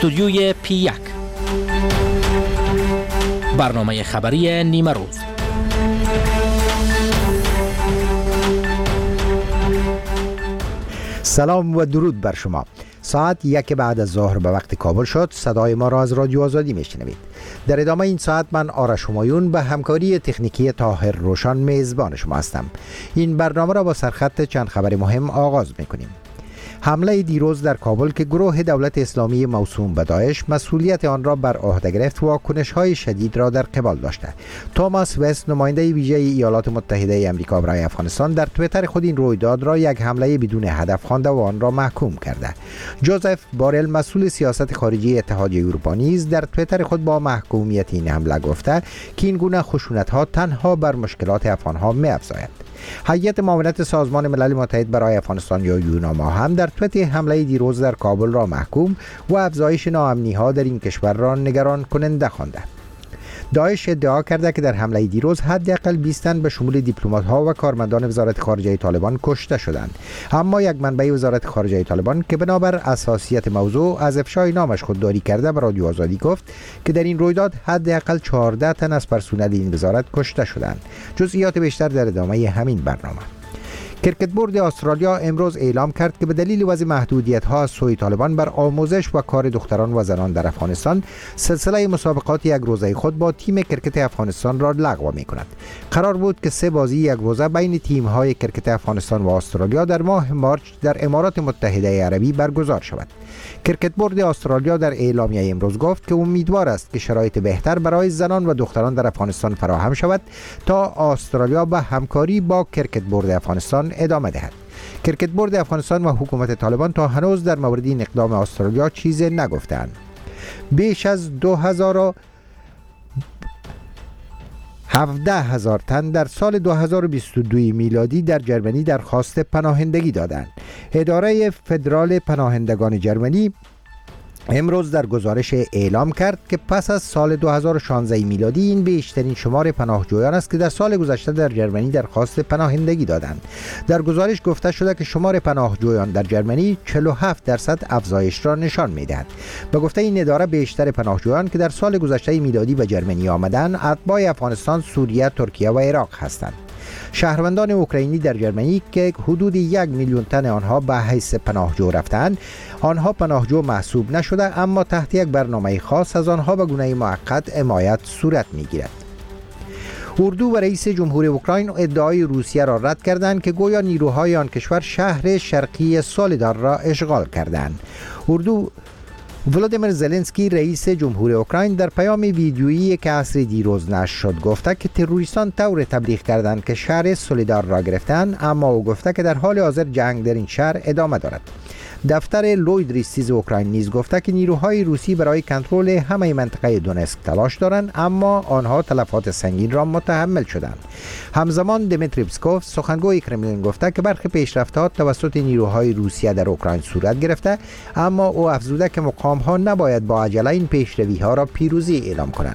استودیوی P1 برنامه خبری نیمه روز. سلام و درود بر شما. ساعت 1 بعد از ظهر به وقت کابل شد. صدای ما را از رادیو آزادی میشنوید. در ادامه این ساعت من آرش همایون به همکاری تکنیکی طاهر روشن میزبان شما هستم. این برنامه را با سرخط چند خبر مهم آغاز میکنیم. حمله دیروز در کابل که گروه دولت اسلامی موسوم به داعش مسئولیت آن را بر عهده گرفت، واکنش‌های شدید را در قبال داشته. توماس وست، نماینده ویژه ایالات متحده آمریکا برای افغانستان، در توییتر خود این رویداد را یک حمله بدون هدف خوانده و آن را محکوم کرده. جوزف بارل، مسئول سیاست خارجی اتحادیه اروپا، نیز در توییتر خود با محکومیت این حمله گفته که این گونه خشونت‌ها تنها بر مشکلات افغان‌ها می‌افزاید. هیئت معاونت سازمان ملل متحد برای افغانستان یا یوناما هم در توییت حمله دیروز در کابل را محکوم و افزایش ناامنی‌ها در این کشور را نگران کننده خوانده. داعش ادعا کرده که در حمله دیروز حداقل 20 تن به شمول دیپلمات‌ها و کارمندان وزارت خارجه طالبان کشته شدند، اما یک منبع وزارت خارجه طالبان که بنابر اساسیت موضوع از افشای نامش خودداری کرده به رادیو آزادی گفت که در این رویداد حداقل 14 تن از پرسنل این وزارت کشته شدند. جزئیات بیشتر در ادامه همین برنامه. کرکت بورد استرالیا امروز اعلام کرد که به دلیل وضع محدودیت‌ها از سوی طالبان بر آموزش و کار دختران و زنان در افغانستان، سلسله مسابقات یک روزه خود با تیم کرکت افغانستان را لغو می‌کند. قرار بود که 3 بازی یک روزه بین تیم‌های کرکت افغانستان و استرالیا در ماه مارچ در امارات متحده عربی برگزار شود. کرکت بورد استرالیا در اعلامیه امروز گفت که امیدوار است که شرایط بهتر برای زنان و دختران در افغانستان فراهم شود تا استرالیا به همکاری با کرکت بورد افغانستان ادامه دهد. کرکت بورد افغانستان و حکومت طالبان تا هنوز در مورد این اقدام استرالیا چیزی نگفتند. بیش از 17,000 تن در سال 2022 میلادی در جرمنی درخواست پناهندگی دادند. اداره فدرال پناهندگان جرمنی امروز در گزارش اعلام کرد که پس از سال 2016 میلادی این بیشترین شمار پناهجویان است که در سال گذشته در جرمنی درخواست پناهندگی دادند. در گزارش گفته شده که شمار پناهجویان در جرمنی 47% افزایش را نشان می‌دهد. به گفته این اداره بیشتر پناهجویان که در سال گذشته میلادی به جرمنی آمدند اتباع افغانستان، سوریه، ترکیه و عراق هستند. شهروندان اوکراینی در جرمنی که حدود 1 میلیون تن آنها به حیث پناهجو رفتند، آنها پناهجو محسوب نشده، اما تحت یک برنامه خاص از آنها به گونه موقت حمایت صورت میگیرد. اردو و رئیس جمهور اوکراین ادعای روسیه را رد کردند که گویا نیروهای آن کشور شهر شرقی سولدار را اشغال کردند. ولادیمیر زلنسکی رئیس جمهور اوکراین در پیام ویدیویی که عصر دیروز نشر شد گفته که تروریستان طور تبلیغ کردند که شهر سولدار را گرفتند، اما او گفته که در حال حاضر جنگ در این شهر ادامه دارد. دفتر لوید ریستیز اوکراین نیز گفته که نیروهای روسی برای کنترل همه منطقه دونسک تلاش دارند، اما آنها تلفات سنگین را متحمل شدند. همزمان دمیتری پسکوف، سخنگوی کرملین، گفته که برخی پیشرفت‌ها توسط نیروهای روسیه در اوکراین صورت گرفته، اما او افزوده که مقام‌ها نباید با عجله این پیشروی‌ها را پیروزی اعلام کنند.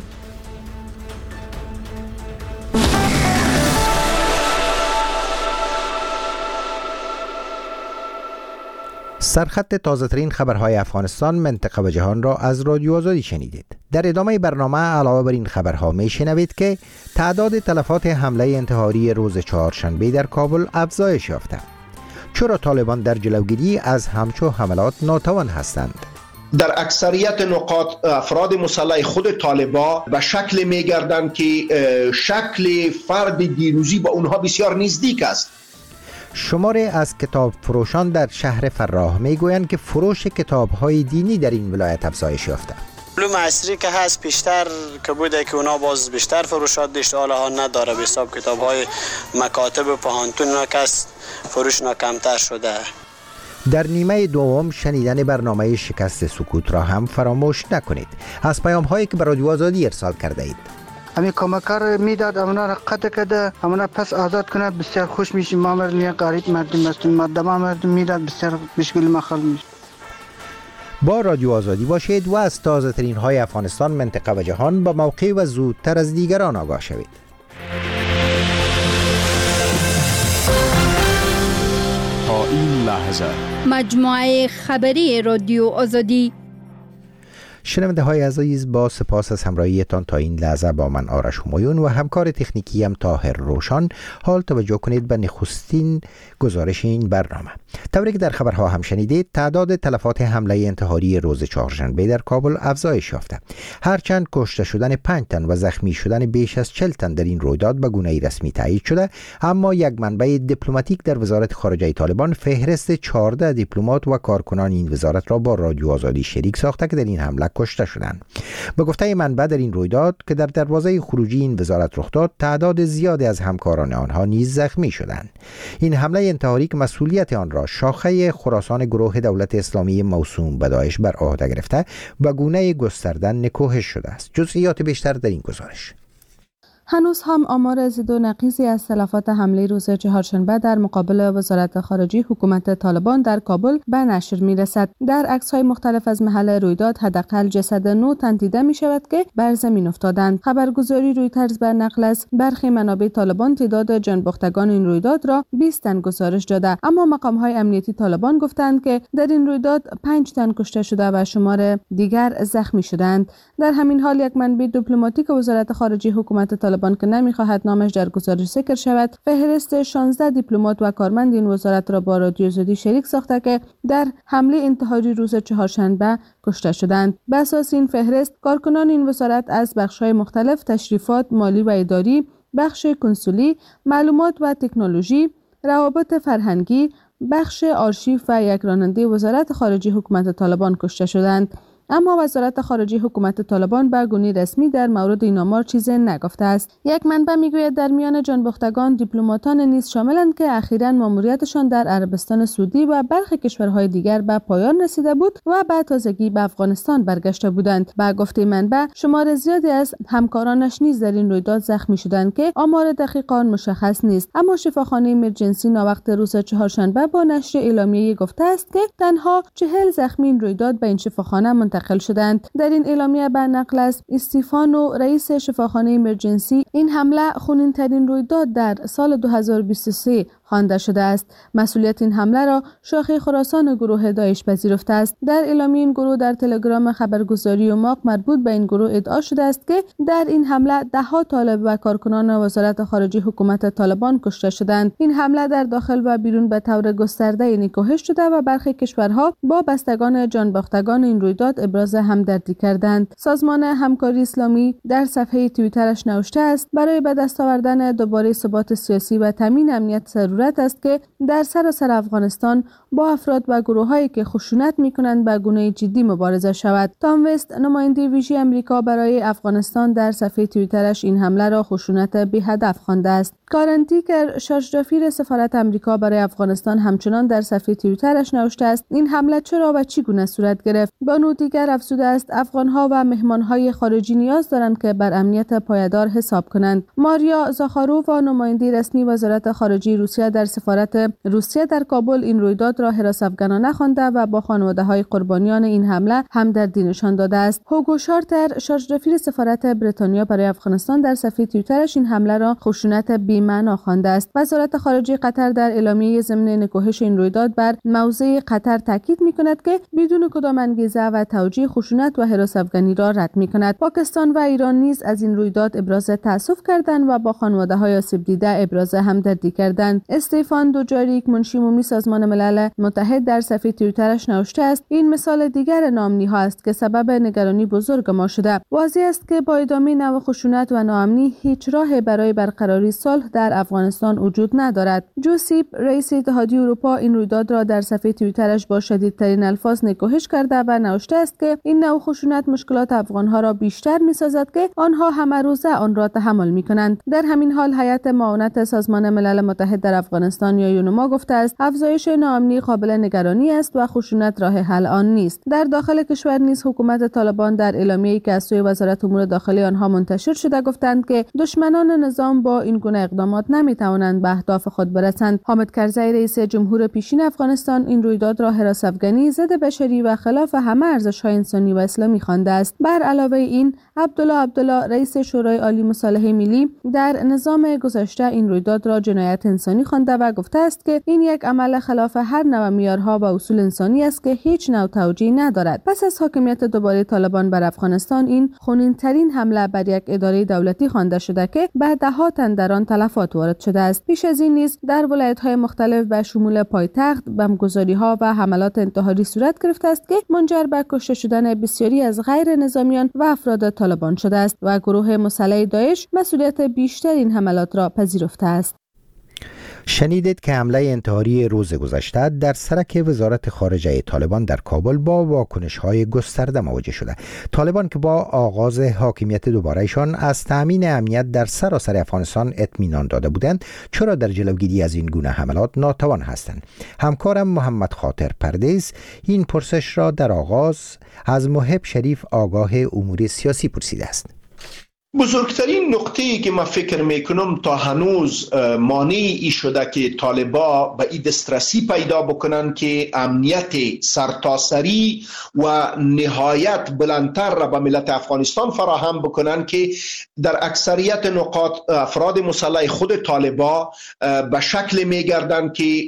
سرخط تازه‌ترین خبرهای افغانستان، منطقه و جهان را از رادیو آزادی شنیدید. در ادامه برنامه علاوه بر این خبرها میشنوید که تعداد تلفات حمله انتحاری روز چهارشنبه در کابل افزایش یافته. چرا طالبان در جلوگیری از همچو حملات ناتوان هستند؟ در اکثریت نقاط افراد مسلح خود طالبان به شکل میگردند که شکل فرد دیروزی با اونها بسیار نزدیک است. شماری از کتاب فروشان در شهر فراه میگویند که فروش کتاب‌های دینی در این ولایت افزایش یافته. علوم عصری که هست بیشتر که بوده که اونا باز بیشتر فروشات داشته، حالا ها نداره. به حساب کتاب‌های مکاتب و پاهانتون اونا که فروشنا کمتر شده. در نیمه دوم شنیدن برنامه شکست سکوت را هم فراموش نکنید. از پیام‌هایی که به رادیو آزادی ارسال کرده اید. همین کمکار میداد، امنا را قطع کرده، امنا پس آزاد کنه، بسیار خوش میشیم. ما مردم غریب مردم هستیم، مردم مردم میداد، بسیار مشکل مخال میشه. با رادیو آزادی باشید و از تازه ترین های افغانستان، منطقه و جهان با موقع و زودتر از دیگران آگاه شوید. تا این لحظه مجموعه خبری رادیو آزادی. شنونده های عزیز، با سپاس از همراهیتان تا این لحظه با من آرش همایون و همکار تکنیکی هم طاهر روشان. حال توجه کنید به نخستین گزارش این برنامه. طوری که در خبرها هم شنیدید، تعداد تلفات حمله انتحاری روز چهارشنبه در کابل افزایش یافته. هرچند کشته شدن 5 تن و زخمی شدن بیش از 40 تن در این رویداد به گونه رسمی تایید شده، اما یک منبع دیپلماتیک در وزارت خارجه طالبان فهرست 14 دیپلمات و کارکنان این وزارت را با رادیو آزادی شریک ساخته که در این حمله کشته شدند. به گفته منبع، در این رویداد که در دروازه خروجی این وزارت رخ داد، تعداد زیادی از همکاران آنها نیز زخمی شدند. این حمله انتحاری که مسئولیت آن را شاخه خراسان گروه دولت اسلامی موسوم به داعش بر عهده گرفته، به گونه گسترده نکوهش شده است. جزئیات بیشتر در این گزارش. هنوز هم آمار زیاد و نقیصی از تلفات حمله روز چهارشنبه در مقابل وزارت خارجه حکومت طالبان در کابل به نشر می رسد. در عکس‌های مختلف از محل رویداد حداقل جسد 9 تن دیده می شود که بر زمین افتادند. خبرگزاری رویترز بر نقل از برخی منابع طالبان تعداد جانباختگان این رویداد را 20 تن گزارش داده، اما مقام‌های امنیتی طالبان گفتند که در این رویداد 5 تن کشته شده و شمار دیگر زخمی شدند. در همین حال یک منبع دیپلماتیک وزارت خارجه حکومت طالبان که نمی‌خواهد نامش در گزارش ذکر شود، فهرست 16 دیپلمات و کارمند این وزارت را با رادیو آزادی شریک ساخته که در حمله انتحاری روز چهارشنبه کشته شدند. به اساس این فهرست، کارکنان این وزارت از بخش‌های مختلف تشریفات مالی و اداری، بخش کنسولی، معلومات و تکنولوژی، روابط فرهنگی، بخش آرشیو و یک راننده وزارت خارجه حکومت طالبان کشته شدند. اما وزارت خارجه حکومت طالبان به گونه رسمی در مورد این آمار چیزی نگفته است. یک منبع میگوید در میان جانباختگان دیپلماتان نیز شاملند که اخیراً ماموریتشان در عربستان سعودی و برخی کشورهای دیگر به پایان رسیده بود و به تازگی به افغانستان برگشته بودند. به گفته منبع، شمار زیادی از همکارانش نیز در این رویداد زخمی شدند که آمار دقیق آن مشخص نیست. اما شفاخانه ایمرجنسی ناوقت روز چهارشنبه با نشر اعلامیه گفته است که تنها 40 زخمی این رویداد به این شفاخانه منتقل شدند. در این اعلامیه به نقل از استیفانو، رئیس شفاخانه ایمرجنسی، این حمله خونین‌ترین رویداد در سال 2023 خوانده شده است. مسئولیت این حمله را شاخه خراسان گروه داعش پذیرفته است. در اعلامیه این گروه در تلگرام خبرگزاری ماق مربوط به این گروه ادعا شده است که در این حمله ده‌ها طالب و کارکنان وزارت خارجه حکومت طالبان کشته شدند. این حمله در داخل و بیرون به طور گسترده نکوهش شده و برخی کشورها با بستگان جانباختگان این رویداد ابراز همدردی کردند. سازمان همکاری اسلامی در صفحه توییترش نوشته است: برای به دست آوردن دوباره ثبات سیاسی و تامین امنیت ضرورت است که در سراسر افغانستان با افراد و گروه‌هایی که خشونت می‌کنند به گونه جدی مبارزه شود. تام وست، نماینده ویژه آمریکا برای افغانستان، در صفحه توییترش این حمله را خشونت بی هدف خوانده است. کارن تیکر، شارژدافیر سفارت آمریکا برای افغانستان، همچنان در صفحه توییترش نوشته است: این حمله چرا و چگونه صورت گرفت؟ با نوع دیگر افزوده است: افغان‌ها و مهمان‌های خارجی نیاز دارند که بر امنیت پایدار حساب کنند. ماریا زاخاروف، نماینده رسمی وزارت خارجه روسیه در سفارت روسیه در کابل، این رویداد را هراس‌افکنانه خوانده و با خانواده‌های قربانیان این حمله همدردی نشان داده است. هوگو شارتر، شارژدافیر سفارت بریتانیا برای افغانستان، در صفحه توییترش این حمله را خشونت بی‌معنا خوانده است. وزارت خارجه قطر در اعلامیه ضمن نکوهش این رویداد بر موضع قطر تاکید می‌کند که بدون کدام انگیزه و توجیه خشونت و هراس‌افکنی را رد می‌کند. پاکستان و ایران نیز از این رویداد ابراز تأسف کردند و با خانواده‌های آسیب دیده ابراز همدردی کردند. استفان دوجاریک، منشی عمومی سازمان ملل متحد، در صفحه توییترش نوشته است: این مثال دیگر ناامنی‌ها است که سبب نگرانی بزرگ ما شده. واضح است که با ادامه نوع خشونت و ناامنی هیچ راه برای برقراری صلح در افغانستان وجود ندارد. جوزیپ، رئیس اتحادیه اروپا، این رویداد را در صفحه توییترش با شدیدترین الفاظ نکوهش کرده و نوشته است که این نوع خشونت مشکلات افغان‌ها را بیشتر می‌سازد که آنها همه روزه آن را تحمل می‌کنند. در همین حال هیئت معاونت سازمان ملل متحد در افغانستان یا یونما گفته است افزایش ناامنی قابل نگرانی است و خشونت راه حل آن نیست. در داخل کشور نیز حکومت طالبان در اعلامیه‌ای که از سوی وزارت امور داخلی آنها منتشر شده گفتند که دشمنان نظام با این گونه اقدامات نمی‌توانند به اهداف خود برسند. حامد کرزی، رئیس جمهور پیشین افغانستان، این رویداد را هراس‌افکنی، ضد بشری و خلاف همه ارزش‌های انسانی و اسلامی خوانده است. بر علاوه این، عبدالله، رئیس شورای عالی مصالحه ملی، در نظام گذشته این رویداد را جنایت انسانی خوانده خوانده و گفته است که این یک عمل خلاف هر نوع معیارها و اصول انسانی است که هیچ نوع توجیه ندارد. پس از حاکمیت دوباره طالبان بر افغانستان، این خونین‌ترین حمله بر یک اداره دولتی خوانده شده که به ده‌ها تن در آن تلفات وارد شده است. پیش از این نیز در ولایت‌های مختلف به شمول پایتخت بمبگذاری‌ها و حملات انتحاری صورت گرفته است که منجر به کشته شدن بسیاری از غیر نظامیان و افراد طالبان شده است و گروه مسلح داعش مسئولیت بیشتر این حملات را پذیرفته است. شنیدید که حمله انتحاری روز گذشته در سرک وزارت خارجه طالبان در کابل با واکنش‌های گسترده مواجه شده. طالبان که با آغاز حاکمیت دوبارهشان از تأمین امنیت در سراسر افغانستان اطمینان داده بودند، چرا در جلوگیری از این گونه حملات ناتوان هستند؟ همکارم محمد خاطر پردیس این پرسش را در آغاز از محب شریف آگاه امور سیاسی پرسیده است. بزرگترین نقطه‌ای که من فکر میکنم تا هنوز مانعی شده که طالبا به این دسترسی پیدا بکنن که امنیت سرتاسری و نهایت بلندتر را به ملت افغانستان فراهم بکنن که در اکثریت نقاط افراد مسلح خود طالبا به شکل میگردن که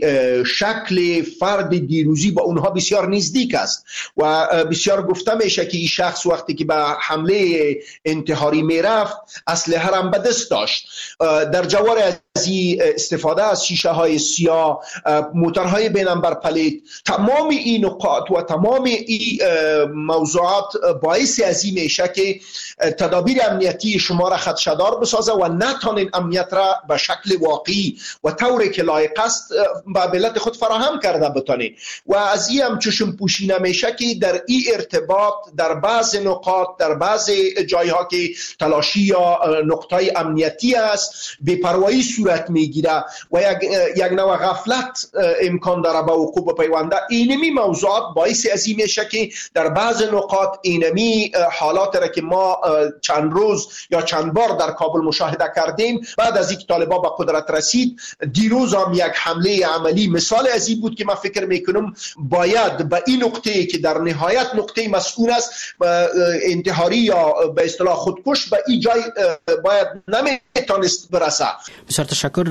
شکل فرد دیروزی با اونها بسیار نزدیک است و بسیار گفته میشه که این شخص وقتی که به حمله انتحاری میره اسلحه هم به دست داشت. در جوار از استفاده از شیشه های سیاه، موترهای بیننبر پلیت، تمام این نقاط و تمام این موضوعات باعث از این میشه که تدابیر امنیتی شما را خدشه‌دار بسازه و نتونین امنیت را به شکل واقعی و طوری که لایق است به ملت خود فراهم کرده بتونین. و از این هم چشم پوشی نمیشه که در این ارتباط در بعض نقاط، در بعض جایها که تلاشی یا نقطه امنیتی است، بی‌پروایی صورت میگیره و یک نوع غفلت امکان داره به وقوع بپیونده. اینمی موضوعات باعث از این میشه که در بعض نقاط اینمی حالات را که ما چند روز یا چند بار در کابل مشاهده کردیم بعد از اینکه طالبان به قدرت رسید، دیروز هم یک حمله عملی مثال از این بود که من فکر میکنم باید به این نقطه که در نهایت نقطه مسئول است انتحاری یا به اصطلاح خودکش به این جای باید نمیتونست برسه. بسیار تشکر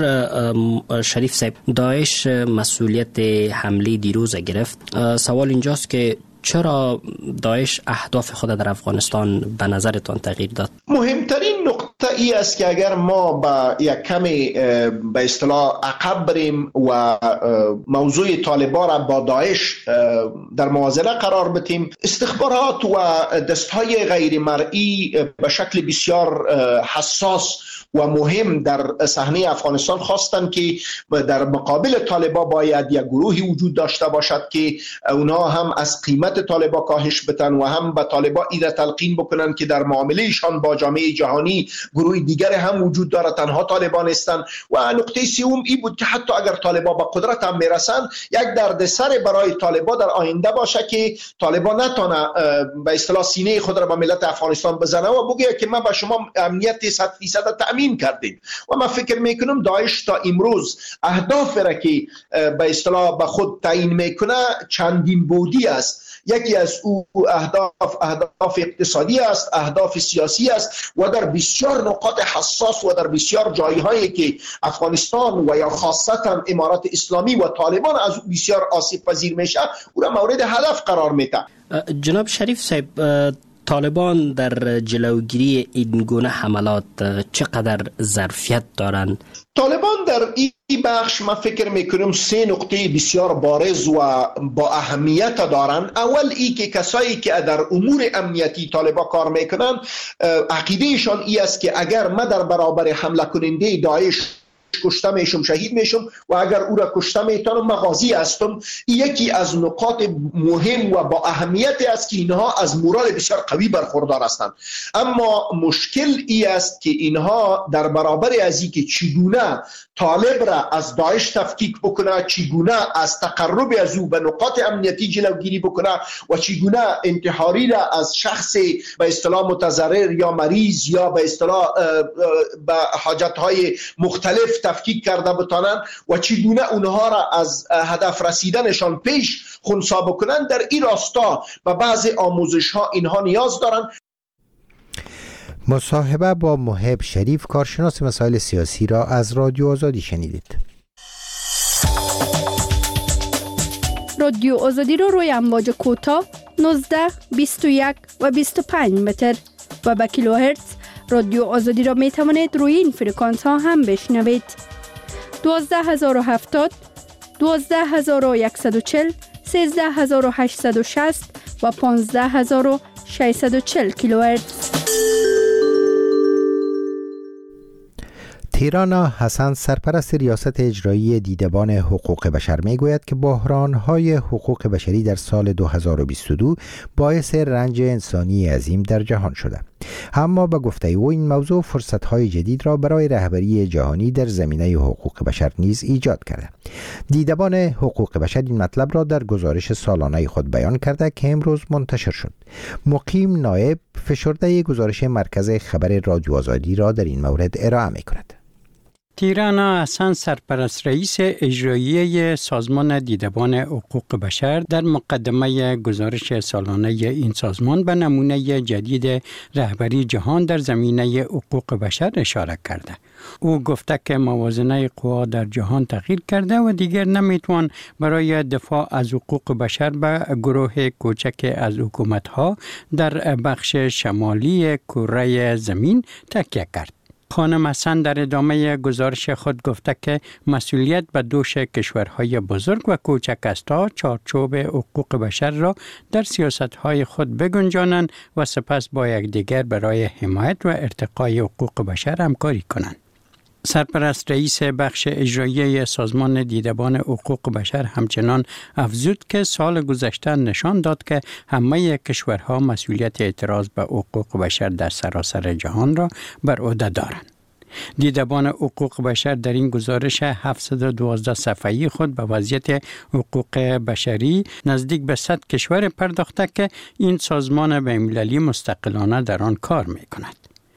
شریف صاحب. داعش مسئولیت حمله دیروز گرفت. سوال اینجاست که چرا داعش اهداف خود در افغانستان به نظرتان تغییر داد؟ مهمترین نقطه ای است که اگر ما با یک کمی به اصطلاح عقب بریم و موضوع طالبان را با داعش در موازنه قرار بدیم، استخبارات و دستهای غیر مرئی به شکل بسیار حساس و مهم در صحنه افغانستان خواستند که در مقابل طالبان باید یک گروهی وجود داشته باشد که اونا هم از قیمت طالبان کاهش بدن و هم به طالبان ایده تلقین بکنن که در معاملهشان با جامعه جهانی گروه دیگر هم وجود داره، تنها طالبان هستند. و نقطه سوم این بود که حتی اگر طالبان به قدرت هم میرسن، یک دردسر برای طالبان در آینده باشه که طالبان نتونه به اصطلاح سینه خود را به ملت افغانستان بزنه و بگه که ما به شما امنیت 100% تأمین کردیم. و من فکر میکنم داعش تا امروز اهداف را که به اصطلاح به خود تعیین میکنه چندین بودی است. یکی از او اهداف اقتصادی است، اهداف سیاسی است و در بسیار نقاط حساس و در بسیار جایهایی که افغانستان و یا خاصتا امارات اسلامی و طالبان از بسیار آسیب پذیر میشه او را مورد هدف قرار میده. جناب شریف صاحب، طالبان در جلوگیری این گونه حملات چقدر ظرفیت دارند؟ طالبان در این بخش من فکر میکنم سه نقطه بسیار بارز و با اهمیت دارند. اول ای که کسایی که در امور امنیتی طالبان کار میکنن عقیدهشان ای است که اگر ما در برابر حمله کننده داعش کشته میشم، شهید میشم و اگر او را کشته میتونم مغازی هستم. یکی از نقاط مهم و با اهمیت است که اینها از مورال بسیار قوی برخوردار هستند. اما مشکل ای است که اینها در برابر از این که چگونه طالب را از داعش تفکیک بکنه، چگونه از تقرب از او به نقاط امنیتی جلوگیری بکنه و چگونه انتحاری را از شخص به اصطلاح متضرر یا مریض یا به اصطلاح به حاجت‌های مختلف تفکیک کرده بتانن و چگونه اونها را از هدف رسیدنشان پیش خنثی بکنن. در این راستا و بعضی آموزش ها اینها نیاز دارن. مصاحبه با محب شریف، کارشناس مسائل سیاسی را از رادیو آزادی شنیدید. رادیو آزادی را روی امواج کوتاه 19, 21 و 25 متر و به کیلوهرتز رادیو آزادی را می توانید روی این فرکانس ها هم بشنوید. 12070 12140 13860 و 15640 کیلوهرتز. تیرانا حسن سرپرست ریاست اجرایی دیدبان حقوق بشر میگوید که بحران‌های حقوق بشری در سال 2022 باعث رنج انسانی عظیم در جهان شده. اما به گفته او این موضوع فرصت‌های جدید را برای رهبری جهانی در زمینه حقوق بشر نیز ایجاد کرده. دیدبان حقوق بشر این مطلب را در گزارش سالانه خود بیان کرده که امروز منتشر شد. مقیم نایب فشرده گزارش مرکز خبر رادیو آزادی را در این مورد ارائه می‌کند. تیرانا حسن سرپرست رئیس اجرایی سازمان دیدبان حقوق بشر در مقدمه گزارش سالانه این سازمان به نمونه جدید رهبری جهان در زمینه حقوق بشر اشاره کرده. او گفته که موازنه قوا در جهان تغییر کرده و دیگر نمیتوان برای دفاع از حقوق بشر به گروه کوچک از حکومت‌ها در بخش شمالی کره زمین تکیه کرد. خانم حسن در ادامه گزارش خود گفته که مسئولیت به دوش کشورهای بزرگ و کوچک است تا چارچوب حقوق بشر را در سیاستهای خود بگنجانند و سپس با یکدیگر برای حمایت و ارتقای حقوق بشر همکاری کنند. سرپرست رئیس بخش اجرایی سازمان دیدبان حقوق بشر همچنان افزود که سال گذشته نشان داد که همه کشورها مسئولیت اعتراض به حقوق بشر در سراسر جهان را بر عهده دارند. دیدبان حقوق بشر در این گزارش 712 صفحه‌ای خود به وضعیت حقوق بشری نزدیک به 100 کشور پرداخته که این سازمان بین‌المللی مستقلانه در آن کار می‌کند.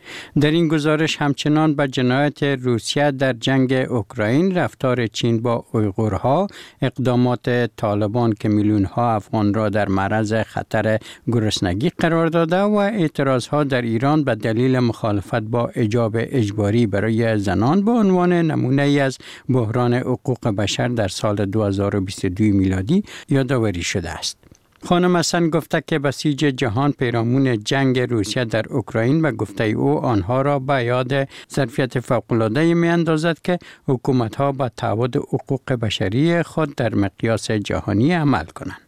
در این گزارش همچنان به جنایت روسیه در جنگ اوکراین، رفتار چین با اویغورها، اقدامات طالبان که میلیون‌ها افغان را در معرض خطر گرسنگی قرار داده و اعتراضها در ایران به دلیل مخالفت با حجاب اجباری برای زنان به عنوان نمونه از بحران حقوق بشر در سال 2022 میلادی یادآوری شده است. خانم حسن گفته که بسیج جهان پیرامون جنگ روسیه در اوکراین و گفته او آنها را به یاد ظرفیت فوق‌العاده می اندازد که حکومت‌ها با تعهد حقوق بشری خود در مقیاس جهانی عمل کنند.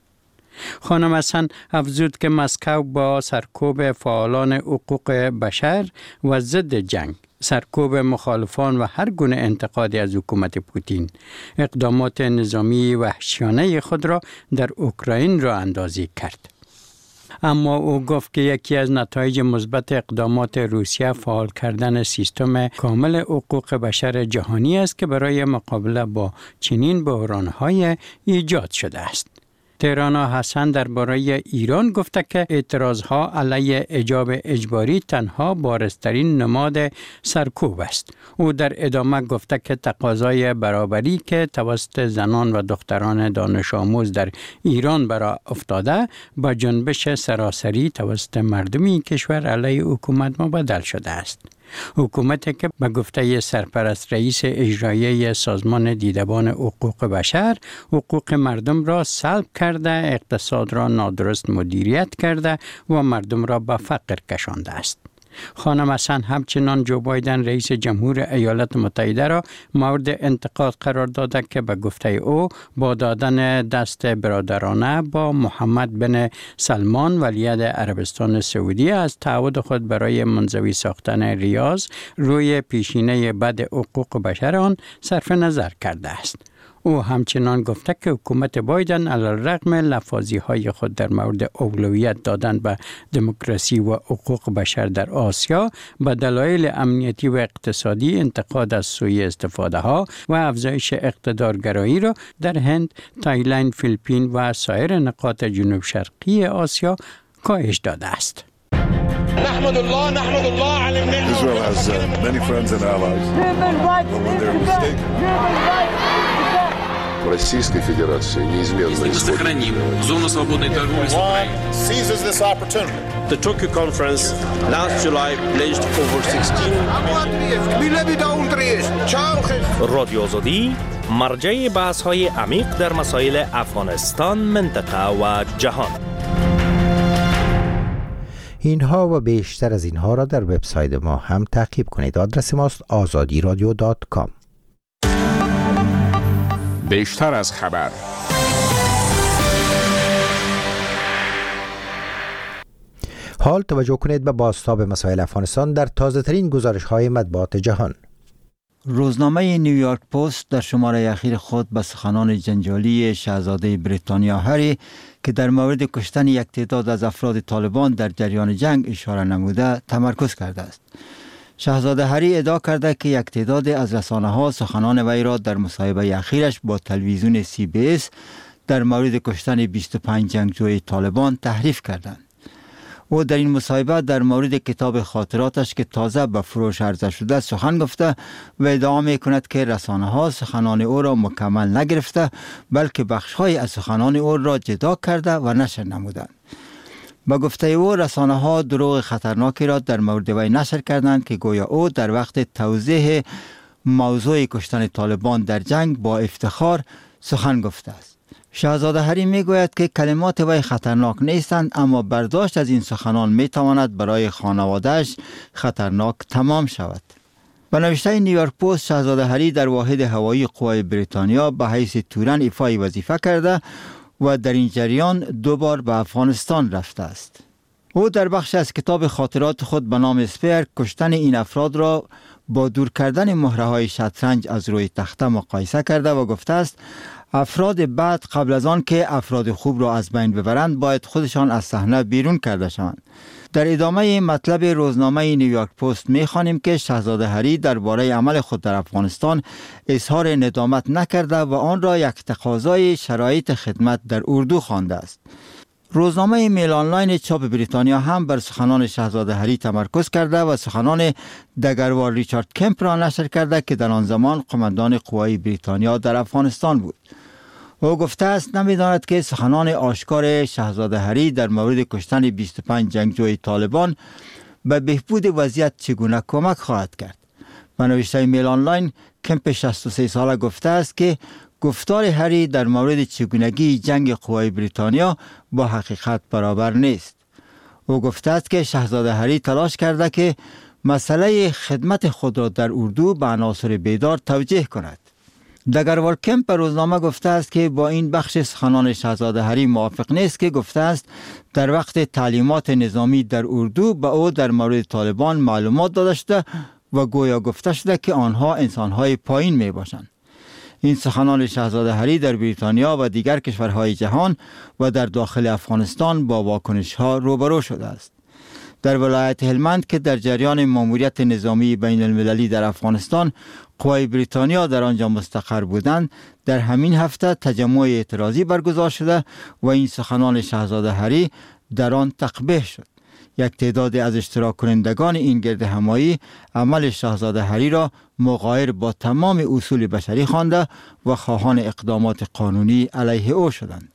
خانم حسن افزود که مسکو با سرکوب فعالان حقوق بشر و ضد جنگ، سرکوب مخالفان و هر گونه انتقادی از حکومت پوتین، اقدامات نظامی وحشیانه خود را در اوکراین را اندازی کرد. اما او گفت که یکی از نتایج مثبت اقدامات روسیه فعال کردن سیستم کامل حقوق بشر جهانی است که برای مقابله با چنین بحران‌های ایجاد شده است. تیرانا حسن درباره ایران گفته که اعتراضها علیه حجاب اجباری تنها بارزترین نماد سرکوب است. او در ادامه گفته که تقاضای برابری که توسط زنان و دختران دانش آموز در ایران برآ افتاده با جنبش سراسری توسط مردمی کشور علیه حکومت مبدل شده است. حکومتی که به گفته سرپرست رئیس اجرایی سازمان دیدبان حقوق بشر حقوق مردم را سلب کرده، اقتصاد را نادرست مدیریت کرده و مردم را به فقر کشانده است. خانم حسن همچنان جو بایدن رئیس جمهور ایالات متحده را مورد انتقاد قرار داده که به گفته او با دادن دست برادرانه با محمد بن سلمان ولیعهد عربستان سعودی از تعهد خود برای منزوی ساختن ریاض روی پیشینه بد حقوق بشر آن صرف نظر کرده است. او همچنان گفته که حکومت بایدن علیرغم لفاظی‌های خود در مورد اولویت دادن به دموکراسی و حقوق بشر در آسیا به دلایل امنیتی و اقتصادی انتقاد از سوء استفاده‌ها و افزایش اقتدارگرایی را در هند، تایلند، فیلیپین و سایر نقاط جنوب شرقی آسیا کاهش داده است. نحمد الله على النعمة. Israel has many friends and allies. When they're mistaken. Российской Федерации неизменно мы сохраним зону свободной торговли с Украиной. Seizes this opportunity. The Tokyo conference last July pledged over 16 رادیو آزادی مرجع بحث‌های عمیق در مسائل افغانستان، منطقه و جهان. اینها و بیشتر از اینها را در وبسایت ما هم تعقیب کنید. آدرس ماست azadiradio.com. بیشتر از خبر. حال توجه کنید به بازتاب مسائل افغانستان در تازه ترین گزارش های مطبوعات جهان. روزنامه نیویورک پست در شماره اخیر خود به سخنان جنجالی شاهزاده بریتانیا هری که در مورد کشتن یک تعداد از افراد طالبان در جریان جنگ اشاره نموده تمرکز کرده است. شاهزاده هری ادعا کرده که یک تعداد از رسانه‌ها سخنان وی را در مصاحبه اخیرش با تلویزیون CBS در مورد کشتن 25 جنگجوی طالبان تحریف کردند. او در این مصاحبه در مورد کتاب خاطراتش که تازه به فروش عرضه شده سخن گفته و ادعا می‌کند که رسانه‌ها سخنان او را مکمل نگرفته بلکه بخش‌های از سخنان او را جدا کرده و نشر نمودند. با گفته او رسانه‌ها دروغ خطرناکی را در مورد وی نشر کردند که گویا او در وقت توضیح موضوع کشتن طالبان در جنگ با افتخار سخن گفته است. شاهزاده هری میگوید که کلمات وی خطرناک نیستند اما برداشت از این سخنان میتواند برای خانواده‌اش خطرناک تمام شود. به نوشته نیویورک پست شاهزاده هری در واحد هوایی قوای بریتانیا به حیث تورن ایفای وظیفه کرده و در این جریان 2 بار به افغانستان رفته است. او در بخش از کتاب خاطرات خود به نام اسپیر کشتن این افراد را با دور کردن مهره‌های شطرنج از روی تخته مقایسه کرده و گفته است افراد بد قبل از آن که افراد خوب را از بین ببرند باید خودشان از صحنه بیرون کرده شوند. در ادامه مطلب روزنامه نیویورک پست می‌خوانیم که شاهزاده هری درباره عمل خود در افغانستان اظهار ندامت نکرده و آن را یک تقاضای شرایط خدمت در اردو خوانده است. روزنامه میل آنلاین چاپ بریتانیا هم بر سخنان شاهزاده هری تمرکز کرده و سخنان دگروار ریچارد کمپ را نشر کرده که در آن زمان قماندان قوای بریتانیا در افغانستان بود. او گفته است نمی‌داند که سخنان آشکار شاهزاده هری در مورد کشتن 25 جنگجوی طالبان به بهبود وضعیت چگونه کمک خواهد کرد. به نوشته میل آنلاین کمپ 63 ساله گفته است که گفتار هری در مورد چگونگی جنگ قوای بریتانیا با حقیقت برابر نیست. او گفته است که شاهزاده هری تلاش کرده که مسئله خدمت خود را در اردو به عناصر بیدار توجیه کند. دگروار کمپ به روزنامه گفته است که با این بخش سخنان شاهزاده هری موافق نیست که گفته است در وقت تعلیمات نظامی در اردو به او در مورد طالبان معلومات داده شده و گویا گفته شده که آنها انسانهای پایین می باشند. این سخنان شاهزاده هری در بریتانیا و دیگر کشورهای جهان و در داخل افغانستان با واکنش‌ها روبرو شده است. در ولایت هلمند که در جریان ماموریت نظامی بین المللی در افغانستان قوای بریتانیا در آنجا مستقر بودند، در همین هفته تجمع اعتراضی برگزار شده و این سخنان شاهزاده هری در آن تقبیح شد. یک تعداد از اشتراک کنندگان این گرد همایی عمل شاهزاده هری را مغایر با تمام اصول بشری خوانده و خواهان اقدامات قانونی علیه او شدند.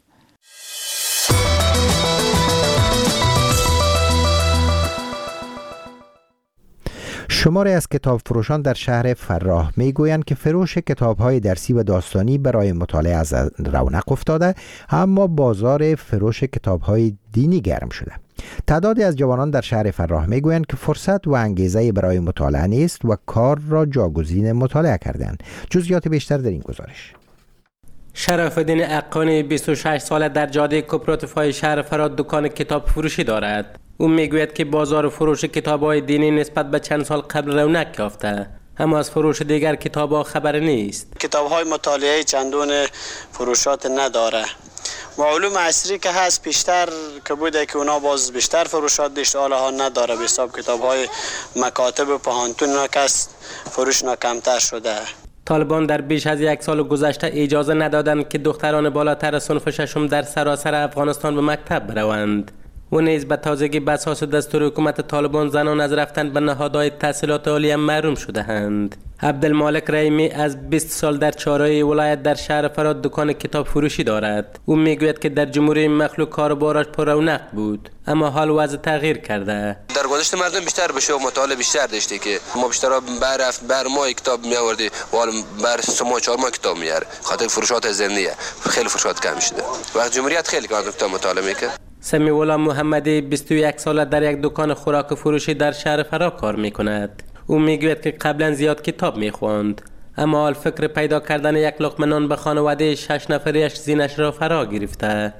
شماری از کتاب فروشان در شهر فراه میگویند که فروش کتاب‌های درسی و داستانی برای مطالعه از رونق افتاده، اما بازار فروش کتاب‌های دینی گرم شده. تعدادی از جوانان در شهر فراه میگویند که فرصت و انگیزه برای مطالعه نیست و کار را جاگزین مطالعه کردند. جزئیات بیشتر در این گزارش. شرف الدین اقانی 26 ساله در جاده کوپراتیف‌های شهر فراه دکان کتاب فروشی دارد. او میگوید که بازار فروش کتاب‌های دینی نسبت به چند سال قبل رونق یافته، اما از فروش دیگر کتاب‌ها خبر نیست. کتاب‌های مطالعه چندون فروشات نداره. و علوم عصری که هست بیشتر که بوده که اونا باز بیشتر فروشات داشت، حالا نداره. به حساب کتاب‌های مکاتب و پاهانتون کس فروش کمتر شده. طالبان در بیش از 1 سال گذشته اجازه ندادند که دختران بالاتر صنف ششم در سراسر افغانستان به مکتب بروند. و نیز به تازگی بساس دستور حکومت طالبان زنان از رفتن به نهادهای تحصیلات عالیه محروم شده اند. عبدالمالک رحیمی از 20 سال در چهارراه ولایت در شهر فراد دکان کتاب فروشی دارد. او میگوید که در جمهوری مخلوق کاروبارش پر رونق بود، اما حال وضع تغییر کرده. در گذشته مردم بیشتر بشه و مطالعه بیشتر داشته که ما بیشتر بر ما کتاب می آوردی و حالا بر 3 ماه 4 ماه کتاب میاره. خاطر فروشات زندیه خیلی فروشات کم شده. وقت جمهوریت خیلی کتاب مطالعه میکنه. سمیع الله محمدی 21 ساله در یک دکان خوراک فروشی در شهر فرا کار میکند. او میگوید که قبلا زیاد کتاب میخواند، اما حال فکر پیدا کردن یک لقمه نان به خانواده 6 نفریش زینش را فرا گرفته.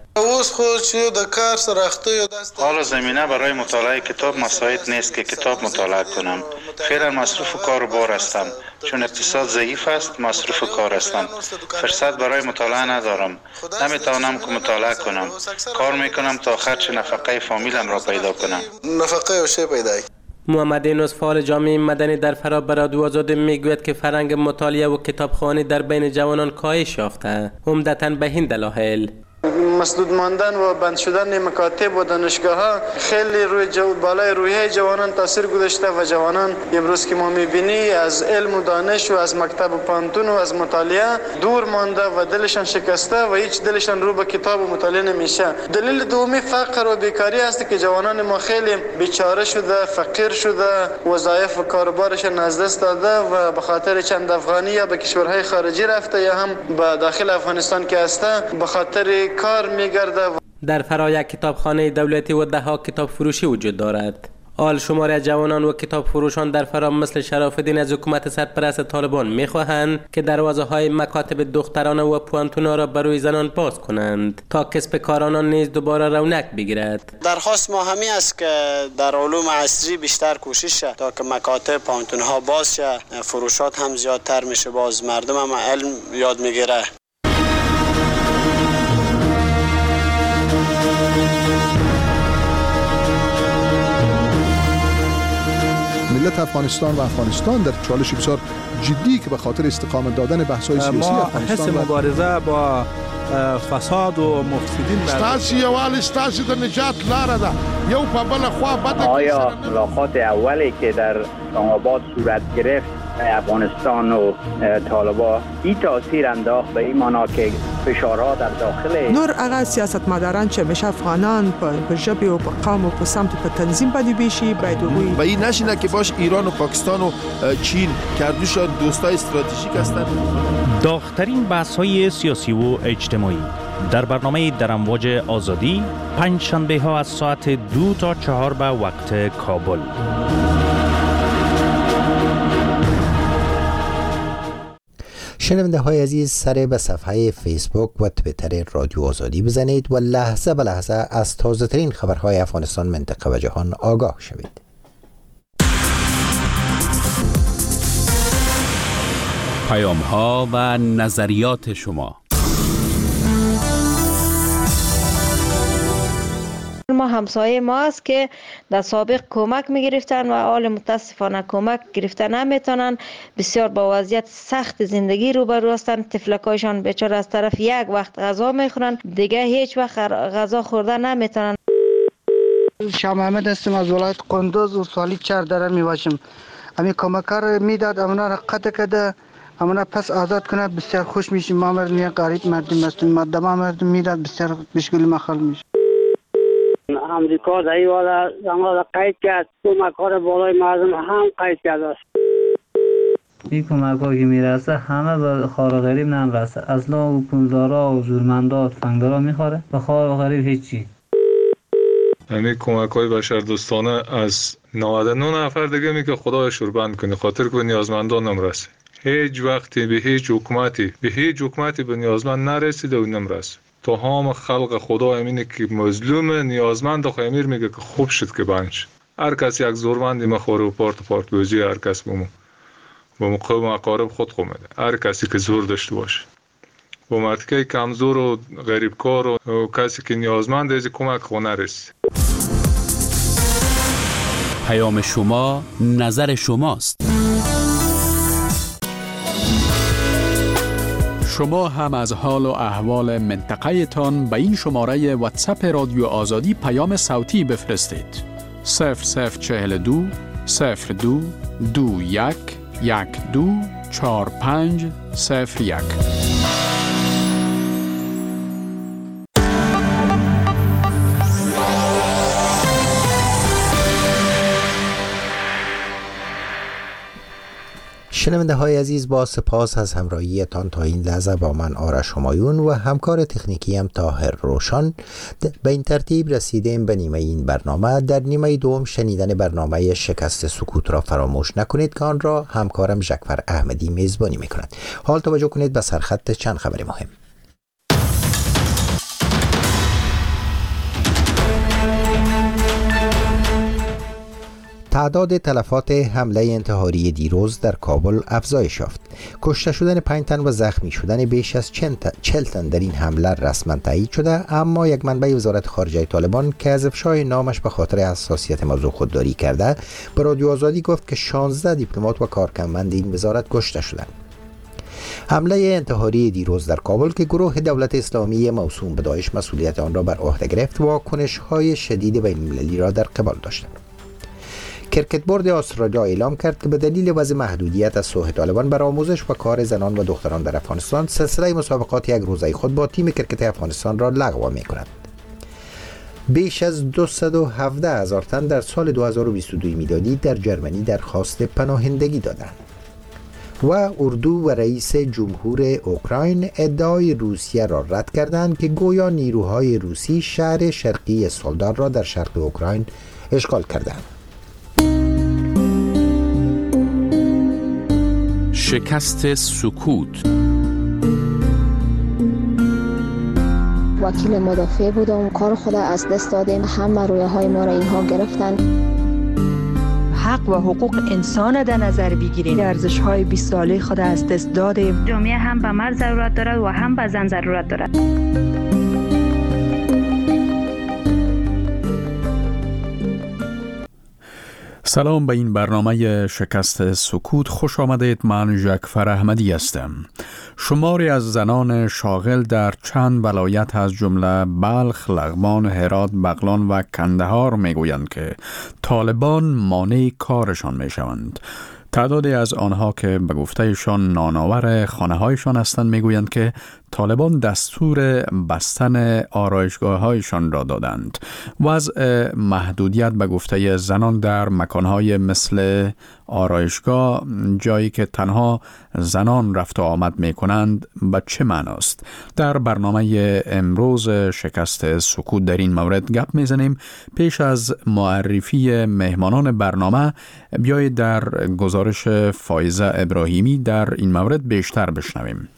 حالا زمینه برای مطالعه کتاب مساعد نیست که کتاب مطالعه کنم. فعلا مصروف کار و بار هستم، چون اقتصاد ضعیف است. مصروف کار هستم، فرصت برای مطالعه ندارم، نمیتوانم که مطالعه کنم. کار میکنم تا خرج نفقه فامیلم را پیدا کنم. نفقه وشه پیدا. محمد اینوس فعال جامعه مدنی در فرا به رادیو آزادی میگوید که فرهنگ مطالعه و کتابخوانی در بین جوانان کاهش یافته، عمدتاً به این دلایل: مسدود ماندن و بند شدن مکاتب و دانشگاه ها خیلی روی بالای روحیه جوانان تاثیر گذاشته و جوانان امروز که ما میبینی از علم و دانش و از مکتب و پانتون و از مطالعه دور مانده و دلشان شکسته و هیچ دلشان رو به کتاب و مطالعه نمیشه. دلیل دومی فقر و بیکاری است که جوانان ما خیلی بیچاره شده، فقیر شده، وظایف و کاروبارشان از دست داده و به خاطر چند افغانی یا به کشورهای خارجی رفته یا هم به داخل افغانستان که هسته به خاطر کار میگرده. در فرا یک کتابخانه دولتی و 10 کتاب فروشی وجود دارد. آل شمار جوانان و کتاب فروشان در فرا مثل شرف الدین از حکومت سرپرست طالبان میخواهند که دروازه های مکاتب دخترانه و پوانتونا را برای زنان باز کنند تا کسب کارانان نیز دوباره رونق بگیرد. درخواست ما همین است که در علوم عصری بیشتر کوشش شه تا که مکاتب پوانتون ها باز شه، فروشات هم زیادتر میشه، باز مردم هم علم یاد میگیره. ملت افغانستان و افغانستان در چالش بسیار جدی که به خاطر استقامت دادن بحث‌های سیاسی افغانستان ما حس مبارزه با فساد و مفسدین ستاسو یوال ستاسو د نجات لاره ده. یو په بل خوا بده. آیا ملاقات اولی که در اسلام آباد صورت گرفت افغانستان و طالبان این تاثیر انداخت به این معنا که فشارها در داخل نور هغه سیاستمداران چې همیشه افغانان په ژبې او په قوم او په سمت په تنظیم باندې بیشي باید وګوري و این نشینه که باش ایران و پاکستان و چین کردوشان دوستای استراتژیک هستند. داغ‌ترین بحث‌های سیاسی و اجتماعی در برنامه در امواج آزادی پنج شنبه ها از ساعت 2 تا 4 به وقت کابل. شنونده های عزیز، سر به صفحه فیسبوک و تویتر رادیو آزادی بزنید و لحظه به لحظه از تازه ترین خبرهای افغانستان، منطقه و جهان آگاه شوید. پیام ها و نظریات شما. ما همسایه ما است که در سابق کمک میگرفتن و حال متاسفانه کمک گرفتن نمیتونن. بسیار با وضعیت سخت زندگی روبرو هستن. طفلکایشان بیچاره از طرف یک وقت غذا میخورن، دیگه هیچ وقت غذا خوردن نمیتونن. شاه محمد هستم از ولایت قندوز و سالی 4 داره میباشم. امی کمکار میداد امنا را قطع کرده، امنا پس آزاد کنه، بسیار خوش میشیم. ما مردم غریب مردم هستیم، مردم مردم میداد، بسیار بشکل مخال میشه. امریکا در این والا زمان قید کرد، کمک‌ها بالای مردم هم قید کرده است. این کمک‌ها که میرسه همه به خار غریب نمیرسه. اصلا و پولدارا و زورمندا فنگدارا میخوره، به خار غریب هیچی. یعنی کمک‌های بشردوستانه از 99 نفر دیگه می که خدایش رو بند کنه، خاطر که نیازمندان نمیرسه. هیچ وقتی به هیچ حکومتی به نیازمند نرسیده و نمیرسه. تو هم خلق خدا امینه که مظلوم نیازمند و خیمیر میگه که خوب شد که بنش. هر کس یک زورمندی مخوره و پارت بوزی هر کس با قوم اقارب خود خومده. هر کسی که زور داشته باشه. با مردکه کمزور و غریبکار و کسی که نیازمند از کمک خونه رسید. پیام شما، نظر شماست. شما هم از حال و احوال منطقه تان به این شماره واتساپ رادیو آزادی پیام صوتی بفرستید. 0042 02 21 124501. شنونده های عزیز، با سپاس از همراهیتان تا این لحظه با من آرش همایون و همکار تکنیکیم طاهر روشن به این ترتیب رسیدیم به نیمه این برنامه. در نیمه دوم شنیدن برنامه شکست سکوت را فراموش نکنید که آن را همکارم جعفر احمدی میزبانی میکند. حال توجه کنید به سرخط چند خبر مهم. تعداد تلفات حمله انتحاری دیروز در کابل افزایش یافت. کشته شدن 5 تن و زخمی شدن بیش از 40 تن در این حمله رسما تایید شده، اما یک منبع وزارت خارجه طالبان که از افشای نامش به خاطر حساسیت موضوع خودداری کرده به رادیو آزادی گفت که 16 دیپلمات و کارمند این وزارت کشته شدند. حمله انتحاری دیروز در کابل که گروه دولت اسلامی موسوم به داعش مسئولیت آن را بر عهده گرفت، واکنش‌های شدید بین‌المللی را در قبال داشت. کرکت بورد استرالیا اعلام کرد که به دلیل وضع محدودیت از سوی طالبان بر آموزش و کار زنان و دختران در افغانستان سلسله مسابقات یک روزه خود با تیم کرکت افغانستان را لغو می‌کند. بیش از 217,000 تن در سال 2022 میلادی در جرمنی درخواست پناهندگی دادند. و اردو و رئیس جمهور اوکراین ادعای روسیه را رد کردند که گویا نیروهای روسی شهر شرقی سولدار را در شرق اوکراین اشغال کردند. شکست سکوت. وکیل مدافع بودم، کار خود از دست دادیم، همه رویاهای ما را اینها گرفتن. حق و حقوق انسان در نظر بگیریم. ارزش‌های 20 ساله خود از دست دادیم. جامعه هم به مرد ضرورت دارد و هم به زن ضرورت دارد. سلام به این برنامه شکست سکوت، خوش آمدید. من جعفر احمدی هستم. شماری از زنان شاغل در چند ولایت از جمله بلخ، لغمان، هرات، بغلان و کندهار میگویند که طالبان مانع کارشان میشوند. تعدادی از آنها که به گفتهشان نانآور خانه‌هایشان هستند میگویند که طالبان دستور بستن آرایشگاه‌هایشان را دادند. وضع محدودیت به گفته زنان در مکان‌های مثل آرایشگاه، جایی که تنها زنان رفت و آمد می‌کنند، به چه معناست؟ در برنامه امروز شکست سکوت در این مورد گپ می‌زنیم. پیش از معرفی مهمانان برنامه بیایید در گزارش فایزه ابراهیمی در این مورد بیشتر بشنویم.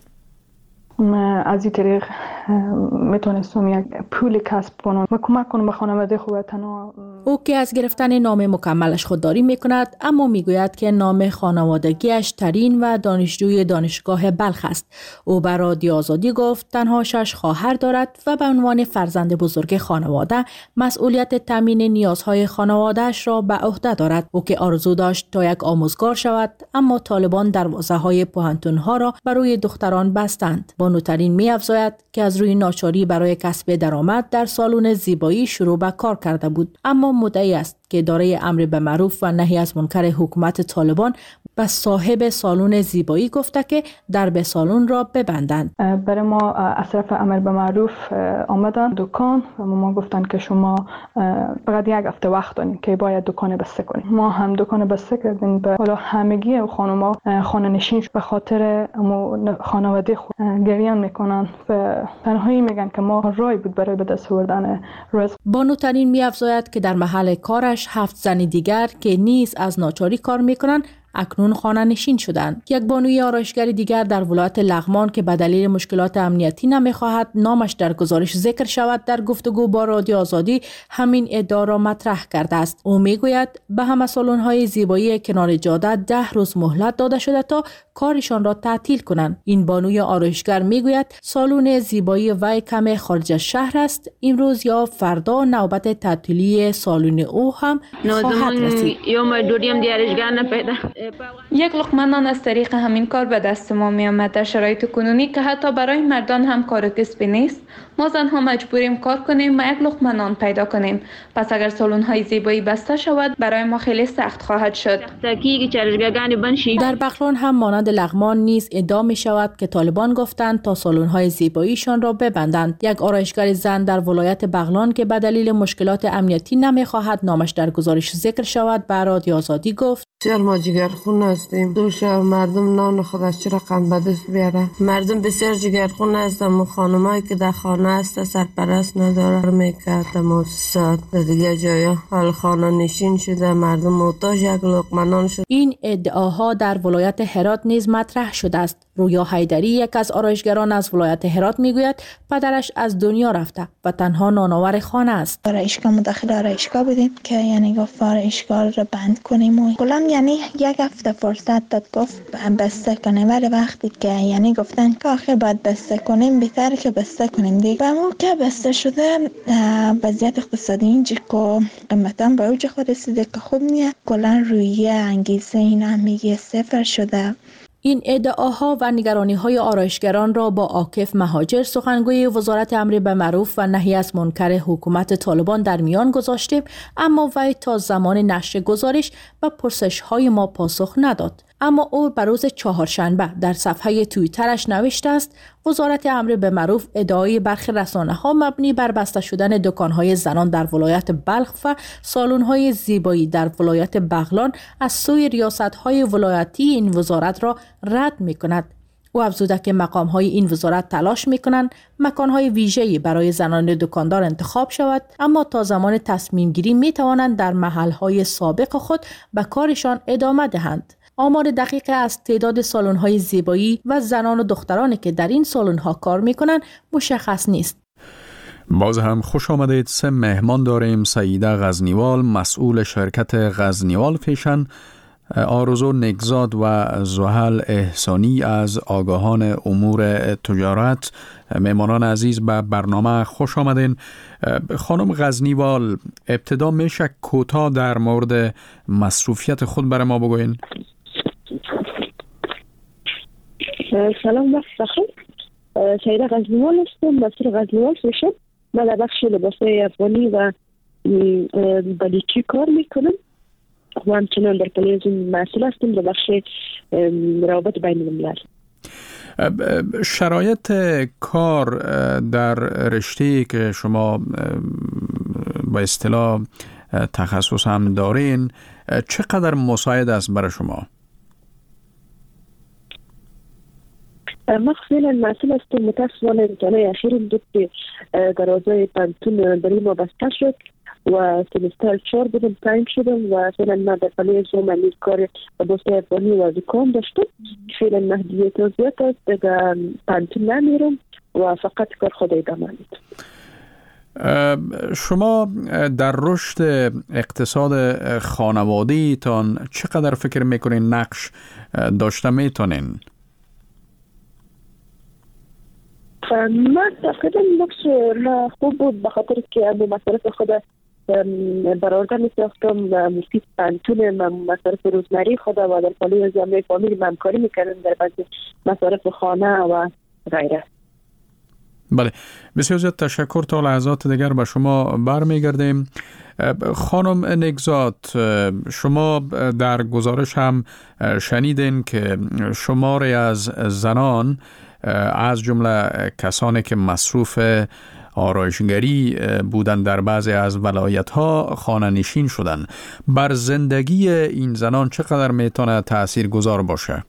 از این طریق میتونستم یک پول کسب کنم و کمک کنم به خانواده خودم. او که از گرفتن نام مکملش خودداری میکند، اما میگوید که نام خانوادگیش ترین و دانشجوی دانشگاه بلخ است. او به رادیو آزادی گفت تنها 6 خواهر دارد و به عنوان فرزند بزرگ خانواده مسئولیت تامین نیازهای خانوادهش را به عهده دارد. او که آرزو داشت تا یک آموزگار شود، اما طالبان دروازه‌های پوهنتون‌ها را برای دختران بستند. بانوترین می‌افزاید که از روی ناچاری برای کسب درآمد در سالن زیبایی شروع به کار کرده بود، اما مدعی است که دارای امر به معروف و نهی از منکر حکومت طالبان به صاحب سالن زیبایی گفته که درب سالن را ببندند. برای ما از طرف امر به معروف آمدن دکان و ما گفتن که شما فقط 1 هفته وقت دارین که باید دکان بسته کنین. ما هم دکان بسته کردیم. به حالا همگی خانم‌ها خانه نشین به خاطر خانواده خود گریان میکنن و تنهایی میگن که ما رای بود برای به دست آوردن رزق. بانوترین می‌افزاید که در محل کارش 7 زن دیگر که نیز از ناچاری کار میکنن اکنون خانه نشین شدند. یک بانوی آرایشگر دیگر در ولایت لغمان که به دلیل مشکلات امنیتی نمیخواهد نامش در گزارش ذکر شود، در گفتگو با رادیو آزادی همین ادعا را مطرح کرده است. او میگوید به همه سالن‌های زیبایی کنار جاده 10 روز مهلت داده شده تا کارشان را تعطیل کنند. این بانوی آرایشگر میگوید سالن زیبایی وی کم خارج از شهر است. امروز یا فردا نوبت تعطیلی سالن او هم خواهد رسید. یا مزدوری هم دیارشگر نپیدا یک لقمه نان از طریق همین کار به دست ما می آمد. در شرایط کنونی که حتی برای مردان هم کار کسبی نیست، ما زنها مجبوریم کار کنیم و یک لقمه نان پیدا کنیم. پس اگر سالن های زیبایی بسته شود برای ما خیلی سخت خواهد شد. در بغلان هم مانند لغمان نیز ادعا می شود که طالبان گفتند تا سالن های زیباییشان را ببندند. یک آرایشگر زن در ولایت بغلان که به دلیل مشکلات امنیتی نمی خواهد نامش در گزارش ذکر شود به رادیو آزادی گفت: بسیار ما جگرخون هستیم. دوش مردم نان خود از چه رقم به دست بیاره. مردم بسیار جگرخون هستند و خانمایی که در خانه است سرپرست نداره میکرد مؤسسات دیگه جایا حال خانه نشین شده، مردم محتاج یک لقمه نان شد. این ادعاها در ولایت هرات نیز مطرح شده است. رویا حیدری یک از آرایشگران از ولایت هرات میگوید پدرش از دنیا رفته و تنها نانآور خانه است. آرایشگاه مداخل آرایشگاه بودیم که یعنی گفت آرایشگاه رو بند کنیم و کلام یعنی یک هفته فرصت داد گفت بسته کنیم، ولی وقتی که یعنی گفتن که آخر باید بسته کنیم بهتره که بسته کنیم دیگه. و موقع بسته شده وضعیت اقتصادی اینجا که قیمتا به اوج خود رسیده که خوب نیست، کلا روی انگیزه اینا میگه صفر شده. این ادعاها و نگرانی‌های آرایشگران را با عاکف مهاجر سخنگوی وزارت امر بالمعروف و نهی از منکر حکومت طالبان در میان گذاشتیم، اما وی تا زمان نشر گزارش و پرسش‌های ما پاسخ نداد. اما او بر روز چهارشنبه در صفحه توییترش نوشته است وزارت امر بالمعروف ادعای برخی رسانه‌ها مبنی بر بسته شدن دکان‌های زنان در ولایت بلخ و سالن‌های زیبایی در ولایت بغلان از سوی ریاست‌های ولایتی این وزارت را رد می‌کند. او افزوده که مقام‌های این وزارت تلاش می‌کنند مکان‌های ویژه‌ای برای زنان دکاندار انتخاب شود، اما تا زمان تصمیم گیری می‌توانند در محل‌های سابق خود به کارشان ادامه دهند. آمار دقیق از تعداد سالن‌های زیبایی و زنان و دخترانی که در این سالن‌ها کار می‌کنند مشخص نیست. باز هم خوش آمدید. 3 مهمان داریم: سعیده غزنیوال مسئول شرکت غزنیوال فیشن، آرزو نگزاد و زحل احسانی از آگاهان امور تجارت. مهمانان عزیز به برنامه خوش آمدین. خانم غزنیوال، ابتدا میشه کوتاه در مورد مصروفیت خود برای ما بگوین؟ سلام وقت بخیر. سعیده غزنیوال هستم، مسئول غزنیوال فیشن. من در بخش لباسای افغانی و بلیچی کار میکنم و همچنان در تلویزیون مسئول هستم در بخش روابط بین الملل. شرایط کار در رشته‌ای که شما با اصطلاح تخصص هم دارین چقدر مساعد است برای شما؟ ما فعلا مسئول هستم. متاسفانه امتحانات اخیر بود که درازای پانتون برای ما بسته شد و سمستر 4 بودم تایم شدم و فعلا ما در تلویزیون من کار لباسای افغانی و دکان داشتم. فعلا محدودیت زیاد است، در پانتون نمیرم و فقط کار خود ادامه میدم. شما در رشد اقتصاد خانوادگی تان چقدر فکر میکنین نقش داشته میتونین؟ من تقریبا نقش خوب بود، به خاطر که مصارف خود برآورده میساختم و مفید پانتون مصارف روزمره خود و در پالی جامعه فامیل همکاری میکردم در بعضی مصارف خانه و غیره. بله، بسیار زیاد تشکر. تا لحظات دیگر به شما برمیگردیم. خانم نگزاد، شما در گزارش هم شنیدین که شماری از زنان از جمله کسانی که مصروف آرایشگری بودن در بعضی از ولایت‌ها خانه نشین شدن. بر زندگی این زنان چقدر میتونه تأثیر گذار باشه؟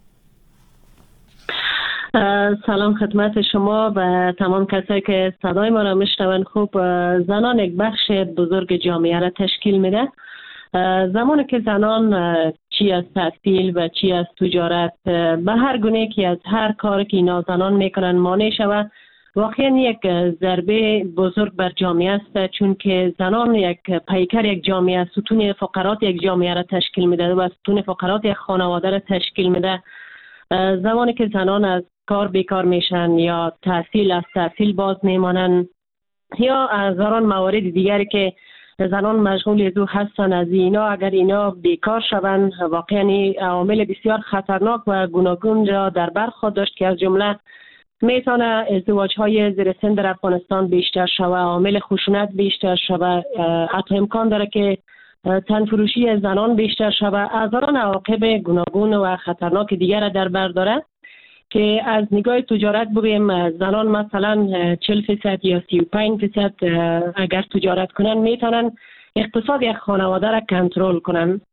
سلام خدمت شما و تمام کسایی که صدای ما را میشنون. خوب، زنان یک بخش بزرگ جامعه را تشکیل میده. زمانی که زنان چی از تحصیل و چی از تجارت به هر گونه که از هر کاری که اینا زنان میکنن مانع شود، واقعا یک ضربه بزرگ بر جامعه است، چون که زنان یک پیکر یک جامعه، ستون فقرات یک جامعه را تشکیل میده و ستون فقرات یک خانواده را تشکیل میده. زمانی که زنان از کار بیکار میشن یا تحصیل از تحصیل باز میمانن یا هزاران موارد دیگری که زنان مشغول از او هستند. از اینا اگر اینا بیکار شوند واقعا عوامل بسیار خطرناک و گوناگون را در بر خود داشت که از جمله میتونه ازدواج های زیر سن در افغانستان بیشتر شود، عامل خشونت بیشتر شود، حتی امکان داره که تنفروشی زنان بیشتر شود. از آن عواقب گوناگون و خطرناک دیگر در بر داره که از نگاه تجارت بگویم زنان مثلا 40% یا 35% اگر تجارت کنن میتونن اقتصاد یک خانواده را کنترل کنن.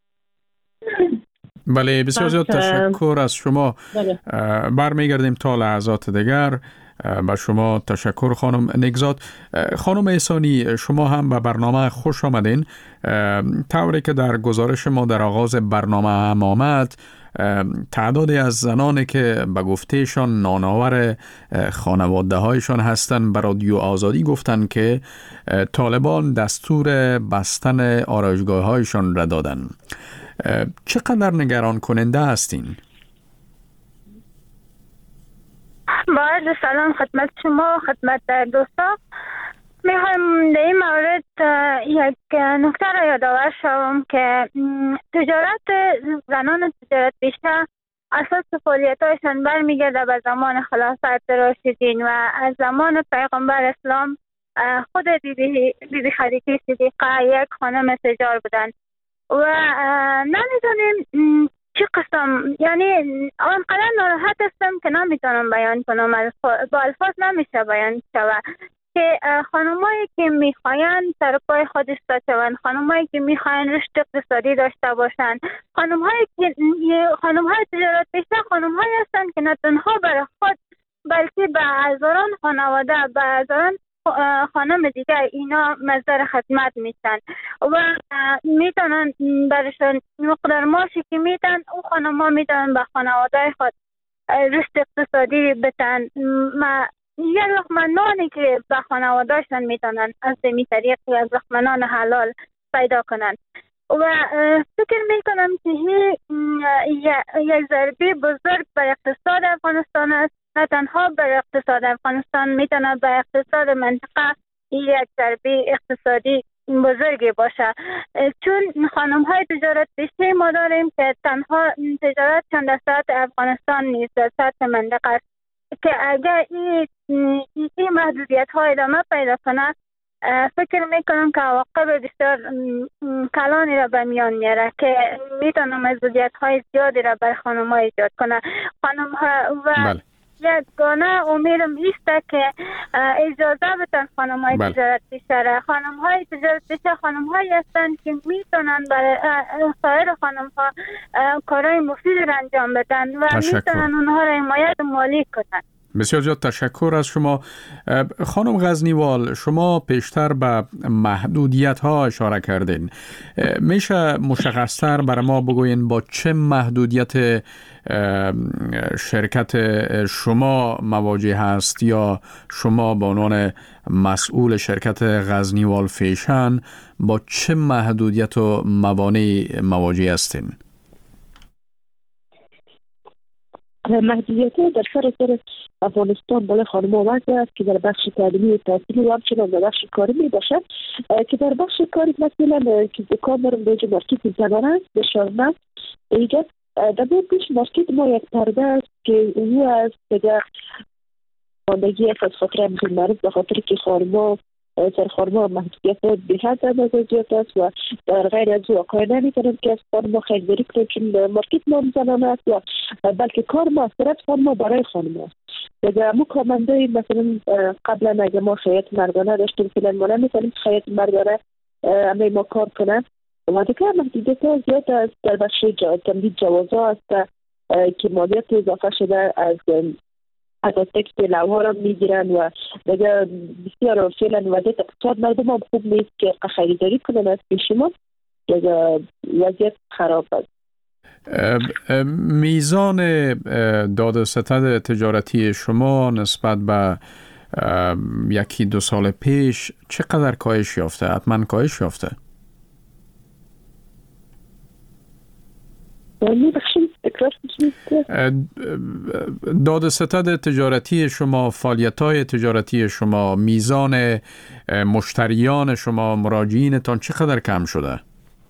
بله بسیار زیاد تشکر از شما. برمیگردیم تا لحظات دیگر. با شما تشکر خانم نگزاد. خانم احسانی شما هم به برنامه خوش آمدین. طوری که در گزارش ما در آغاز برنامه هم آمد تعدادی از زنانی که به گفتهشان نانآور خانواده هایشان هستند به رادیو آزادی گفتند که طالبان دستور بستن آرایشگاه هایشان را دادن. چقدر نگران کننده هستین؟ با سلام خدمت شما، خدمت دوستا. میخوایم در این مورد یک نکته را یادآور شوم که زنان تجارت بیشتر اساس فعالیت‌هایشان برمیگرده به زمان خلافت راشدین و از زمان پیغمبر اسلام خود بیبی خدیجه صدیقه یک خانم تجار بودند و نمیدونیم چی قسم، یعنی آنقدر ناراحت هستم که نمیتونم بیان کنم، با الفاظ نمیشه بیان شود که خانمایی که میخواین سر پای خود ایستاده شوند، خانمایی که میخواین رشد اقتصادی داشته باشند، خانمهای تجارت بیشتر خانمهایی هستند که نه تنها برای خود بلکه به هزاران خانواده، به هزاران خانم دیگه اینا مصدر خدمت میشن و میتونن برشون مقدار معاشی که میدن او خانم‌ها میتونن به خانواده خود رشد اقتصادی بدن. یک لقمه نانی که به خانوادهشان میتونن از دمی طریق از لقمه نان حلال پیدا کنن و فکر میکنم که یک ضربه بزرگ به اقتصاد افغانستان است. نه تنها بر اقتصاد افغانستان میتونه به اقتصاد منطقه یک ضربه اقتصادی بزرگی باشه، چون خانم های تجارت بیشتری ما داریم که تنها تجارت چند در سطح افغانستان نیست، در سطح منطقه است که اگر این محدودیت های ادامه پیدا کنه فکر میکنم که عواقب بسیار کلانی را به میان میاره که میتونه محدودیت های زیادی را بر خانم ها ایجاد کنه. خانم ها و یگانه امیدم ایسته که اجازه بدن خانم های تجارت بیشتره. خانم های تجارت بیشتر خانم هایی هستند که میتونن برای سایر خانم ها کارهای مفید را انجام بدن و میتونن اونها را حمایت مالی کنن. بسیار زیاد تشکر از شما. خانم غزنیوال شما پیشتر به محدودیت ها اشاره کردین. میشه مشخصتر برای ما بگوین با چه محدودیت شرکت شما مواجه هست یا شما به عنوان مسئول شرکت غزنیوال فیشن با چه محدودیت و موانع مواجه هستین؟ محدودیت در سر افغانستان برای خانم‌ها وضع است که در بخش تعلیمی و تحصیلی و همچنان در بخش کاری می باشد که در بخش کاری مثلا که دکان دارم دوجه مارکت زنان است به شارمه ایجاد در پیش مارکت ما یک پرده است که او از دیگر خاندگی از خاطر همچون معروف به خاطر که خانم‌ها سرخانم‌ها محدودیت به حد اندازه زیاد است و در غیر از او آقای نمی‌تونم که از خانم‌ها خریداری کنیم چون مارکت ما زنان است و بلکه کار ما از طرف خانم‌ها برای خانم‌ها است. دیگه همون کارمندای مثلا قبلا اگه ما خیاط مردانه داشتیم فعلا ما نمی‌تونیم خیاط مردانه همه ما کار کنن و دیگه محدودیت زیاد است. در بخش تمدید جوازها است که مالیات اضافه شده از تکستیل ها را میگیرن و دیگه بسیار فعلا وضعیت اقتصاد مردم هم خوب نیست که خریداری کنن از پیش ما، دیگه وضعیت خراب است. میزان داد و ستد تجارتی شما نسبت به 1-2 سال پیش چقدر کاهش یافته؟ حتما کاهش یافته؟ میبخشید تکرار کنید. داد ستد تجارتی شما، فعالیت‌های تجارتی شما، میزان مشتریان شما، مراجعینتان چقدر کم شده؟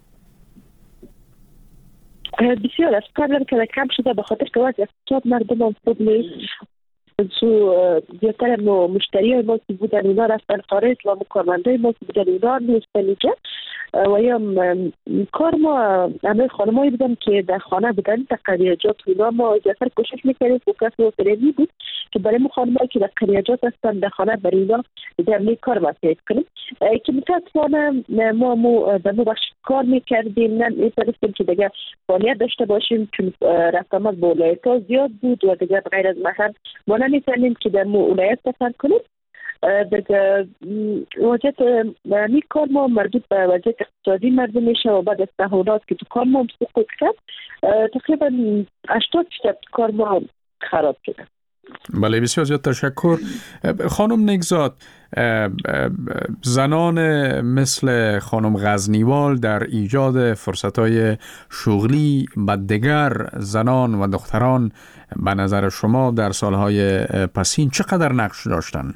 بسیار از قبل که کم شده، به خاطر که وضع اقتصاد مردم هم خوب نیست. زیادتر مشتری های ما که بودن اونا رفتن خارج و کارمندای ما که بودن اونا نیستن اینجا و یا کار ما همه خانمایی بودن که در خانه بودن در قریاجات اونا ما زیادتر کوشش میکردیم فوکس و فرمی بود که برای ما خانمایی که در قریاجات هستن در خانه برای اونا در کار ما پیدا کنیم که متاسفانه ما در بخش کار میکردیم نه میتونستیم که دیگه فعالیت داشته باشیم چون رقمات با ولایت‌ها زیاد بود و دیگه غیر از محل ما نمیتونیم که در ولایت سفر کنیم. دیگه وضعیت می کار ما مربوط به وضعیت اقتصادی مردم میشه و بعد از تحولات که تو کار ما سقوط کرد تقریبا 80% کار ما خراب شده. بله بسیار زیاد تشکر. خانم نگزاد، زنان مثل خانم غزنیوال در ایجاد فرصت‌های شغلی به دیگر زنان و دختران به نظر شما در سالهای پسین چقدر نقش داشتن؟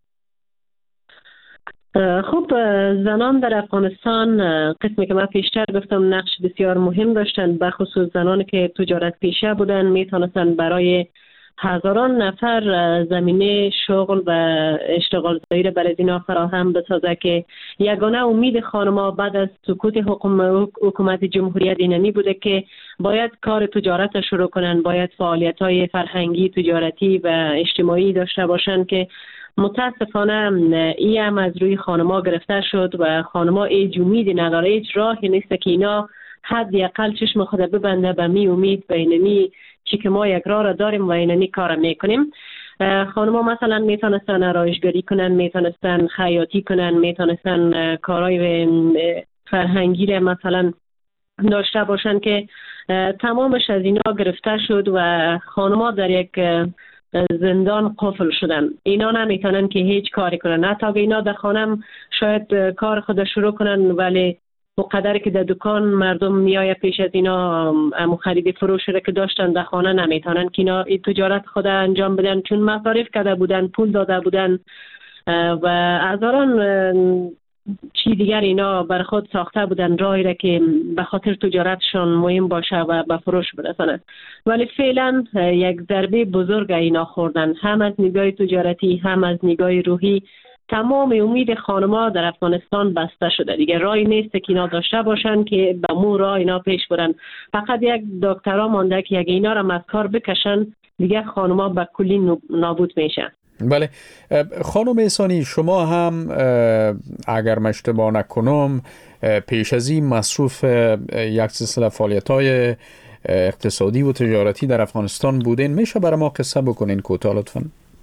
خب زنان در افغانستان قسمی که من پیشتر گفتم نقش بسیار مهم داشتن، به خصوص زنانی که تجارت پیشه بودن میتونستن برای هزاران نفر زمینه شغل و اشتغال زایی برای اینا فراهم بسازه که یگانه امید خانم‌ها بعد از سقوط حکومت جمهوریت اینمی بوده که باید کار تجارت شروع کنن، باید فعالیت‌های فرهنگی، تجارتی و اجتماعی داشته باشن که متاسفانه این هم از روی خانم‌ها گرفته شد و خانم‌ها هیچ امیدی نداره، هیچ راهی نیست که اینا حداقل چشم خود ببنده به می امید به اینمی چی که ما یک راه را داریم و اینمی کار میکنیم. خانم‌ها مثلا میتونستن آرایشگری کنن، میتونستن خیاطی کنن، میتونستن کارهای فرهنگی را مثلا داشته باشن که تمامش از اینا گرفته شد و خانم‌ها در یک زندان قفل شدن. اینا نمیتونن که هیچ کاری کنن، حتی اگه اینا در خانم شاید کار خود شروع کنن ولی مقدر که در دکان مردم میایه پیش از اینا خرید فروش را که داشتن در خانه نمیتونن که اینا تجارت خود انجام بدن چون مصارف کرده بودن، پول داده بودن و هزاران چی دیگر اینا بر خود ساخته بودن راهی را که به خاطر تجارتشان مهم باشه و به فروش برسند. ولی فعلا یک ضربه بزرگ اینا خوردن، هم از نگاه تجارتی هم از نگاه روحی. تمام امید خانم‌ها در افغانستان بسته شده، دیگه راهی نیست که اینا داشته باشن که به مو راه اینا پیش برن. فقط یک دکترها مانده که یک اینا را از کار بکشن، دیگه خانم‌ها به کلی نابود میشن. بله خانم احسانی، شما هم اگر من اشتباه نکنم پیش از این مصروف یک سلسله فعالیت‌های اقتصادی و تجارتی در افغانستان بودین، میشه برای ما قصه بکنین کوتاه لطفاً؟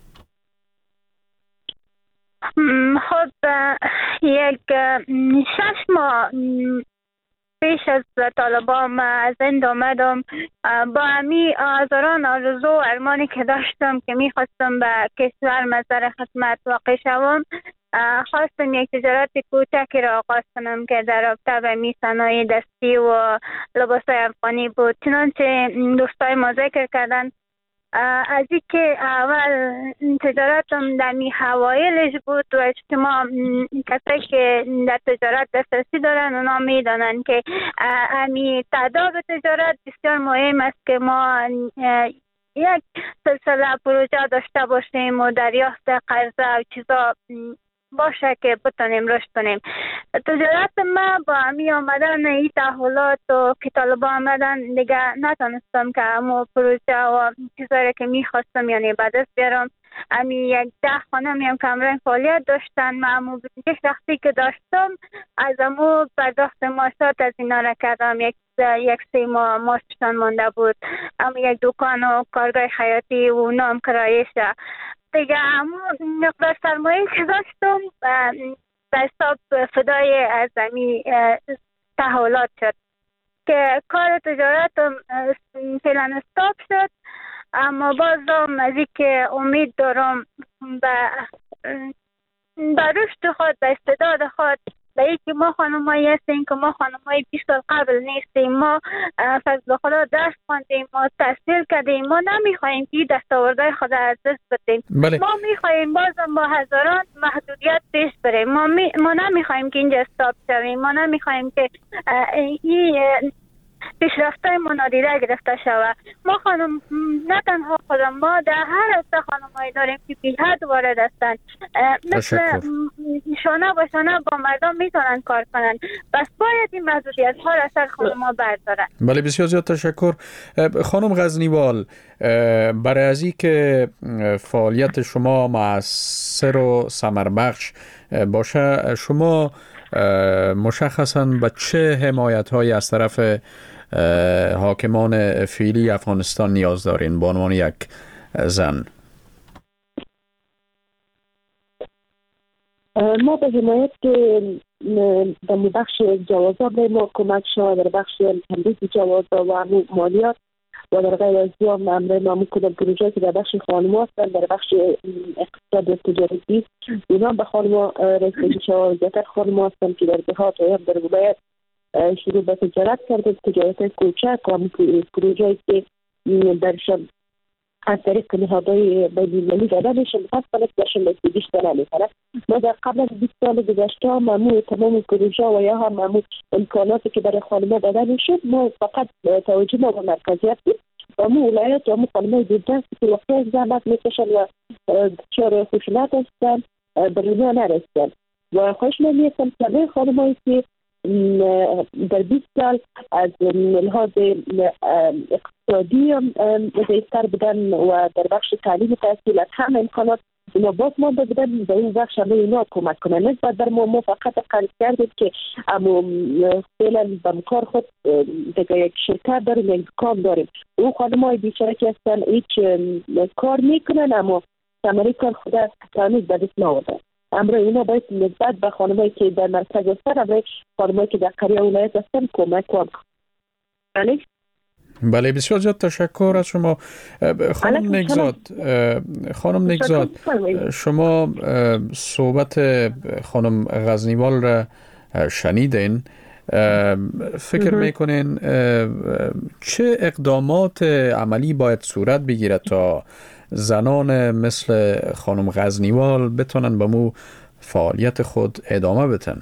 خب یک 6 ماه پیش از طالبان از هند آمدم با همی هزاران آرزو و ارمانی که داشتم که میخواستم به کشور مزار خدمت واقع شوم، خواستم یک تجارت کوچکی را آغاز کنم که در رابطه به می صنایع دستی و لباسای افغانی بود. چنانچه دوستای ما ذکر کردن از این که اول تجارتم در می حوایلش بود و اجتماع کسایی که در تجارت دسترسی دارن اونا می دانن که امی تعداد تجارت بسیار مهم است که ما یک سلسله پروژه داشته باشیم و دریافت قرضه و چیزا باشه که بتونیم رشد کنیم. تجارت ما با همی آمدن این تحولات و که طالبا آمدن دیگه نتونستم که همو پروژه و چیزایی که میخواستم یعنی به دست بیارم. همی یک 10 خانم هم کمرنگ فعالیت داشتن، من همو یک شخصی که داشتم از همو پرداخت معاشات از اینا را کردم. یک 3 ماه معاششان مانده بود. همو یک دکان و کارگاه خیاطی و نام کرایشه دیگه همون مقدار سرمایه که داشتم به حساب فدای از همی تحولات شد که کار تجارتم فعلا استاپ شد. اما بازم از این که امید دارم به رشد خود، به استعداد خود به اینکه ما خانمایی هستیم که ما خانمای 20 سال قبل نیستیم، ما فضل خدا درس خواندیم، ما تحصیل کردیم، ما نمیخوایم که دستاوردهای خود از دست بدیم. ما میخوایم بازم با هزاران محدودیت پیش بریم. ما نمیخوایم که اینجا استاپ شویم، ما نمیخوایم که این پیشرفت‌های ما نادیده گرفته شود. ما خانم نه تنها خودم، ما در هر حوزه خانمایی داریم که بی حد وارد هستند، مثل شانه با شانه با مردم میتونن کار کنن، بس باید این محدودیت ها را سر خانم‌ها بردارن. بله، بسیار زیاد تشکر. خانم غزنیوال، برای از این که فعالیت شما مؤثر و ثمربخش باشه، شما مشخصاً به چه حمایت‌هایی از طرف حاکمان فعلی افغانستان نیاز دارین به عنوان یک زن؟ ما به حمایت در بخش جوازا به ما کمک شد، در بخش تمدید جوازا و مالیات و در غیر از دیام امر ما کدام پروژه که در بخش خانم هستند، در بخش اقتصاد و تجارتی اینا به خانم رسیدگی شد. زیادتر خانم هستند که در دهات و در ولایت شروع به تجارت کرده، تجارت کوچک و پروژه‌ای که درشان از طریق نهادهای بین‌المللی داده میشه، متاسفانه درشان رسیدگیش نمیکنه. ما در قبل از 20 سال گذشته معمول تمام پروژه و یا هم معمول امکاناتی که برای خانم‌ها داده میشد، ما فقط توجه ما به مرکزیت بود و مو ولایت و مو خانم‌های دیگر که وقتی زحمت میکشن و دچار خشونت هستن به اینها نرسیدن و خوش نمی‌استم که خانم‌هایی که در 20 سال از لحاظ اقتصادی ضعیفتر بودن و در بخش تعلیم و تحصیل از همه امکانات اینا باز ما بودن در این بخش همه اینا کمک کنن. نسبت بر ما فقط قرض کردیم که اما فعلا به کار خود دیگه یک شرکت داریم، یک دکان داریم. او خانم‌های بیچاره که هستن هیچ کار میکنن اما ثمره کار خود تانیز به دست نآوردن. امروز اینا باید نسبت به خانمایی که در مرکز هستن، امروز خانمایی که در قریه ولایت هستن کمک کنن. بله، بسیار زیاد تشکر از شما. خانم نگزاد، شما صحبت خانم غزنیوال را شنیدین. فکر میکنین چه اقدامات عملی باید صورت بگیرد تا زنان مثل خانم غزنیوال بتونن به مو فعالیت خود ادامه بدن؟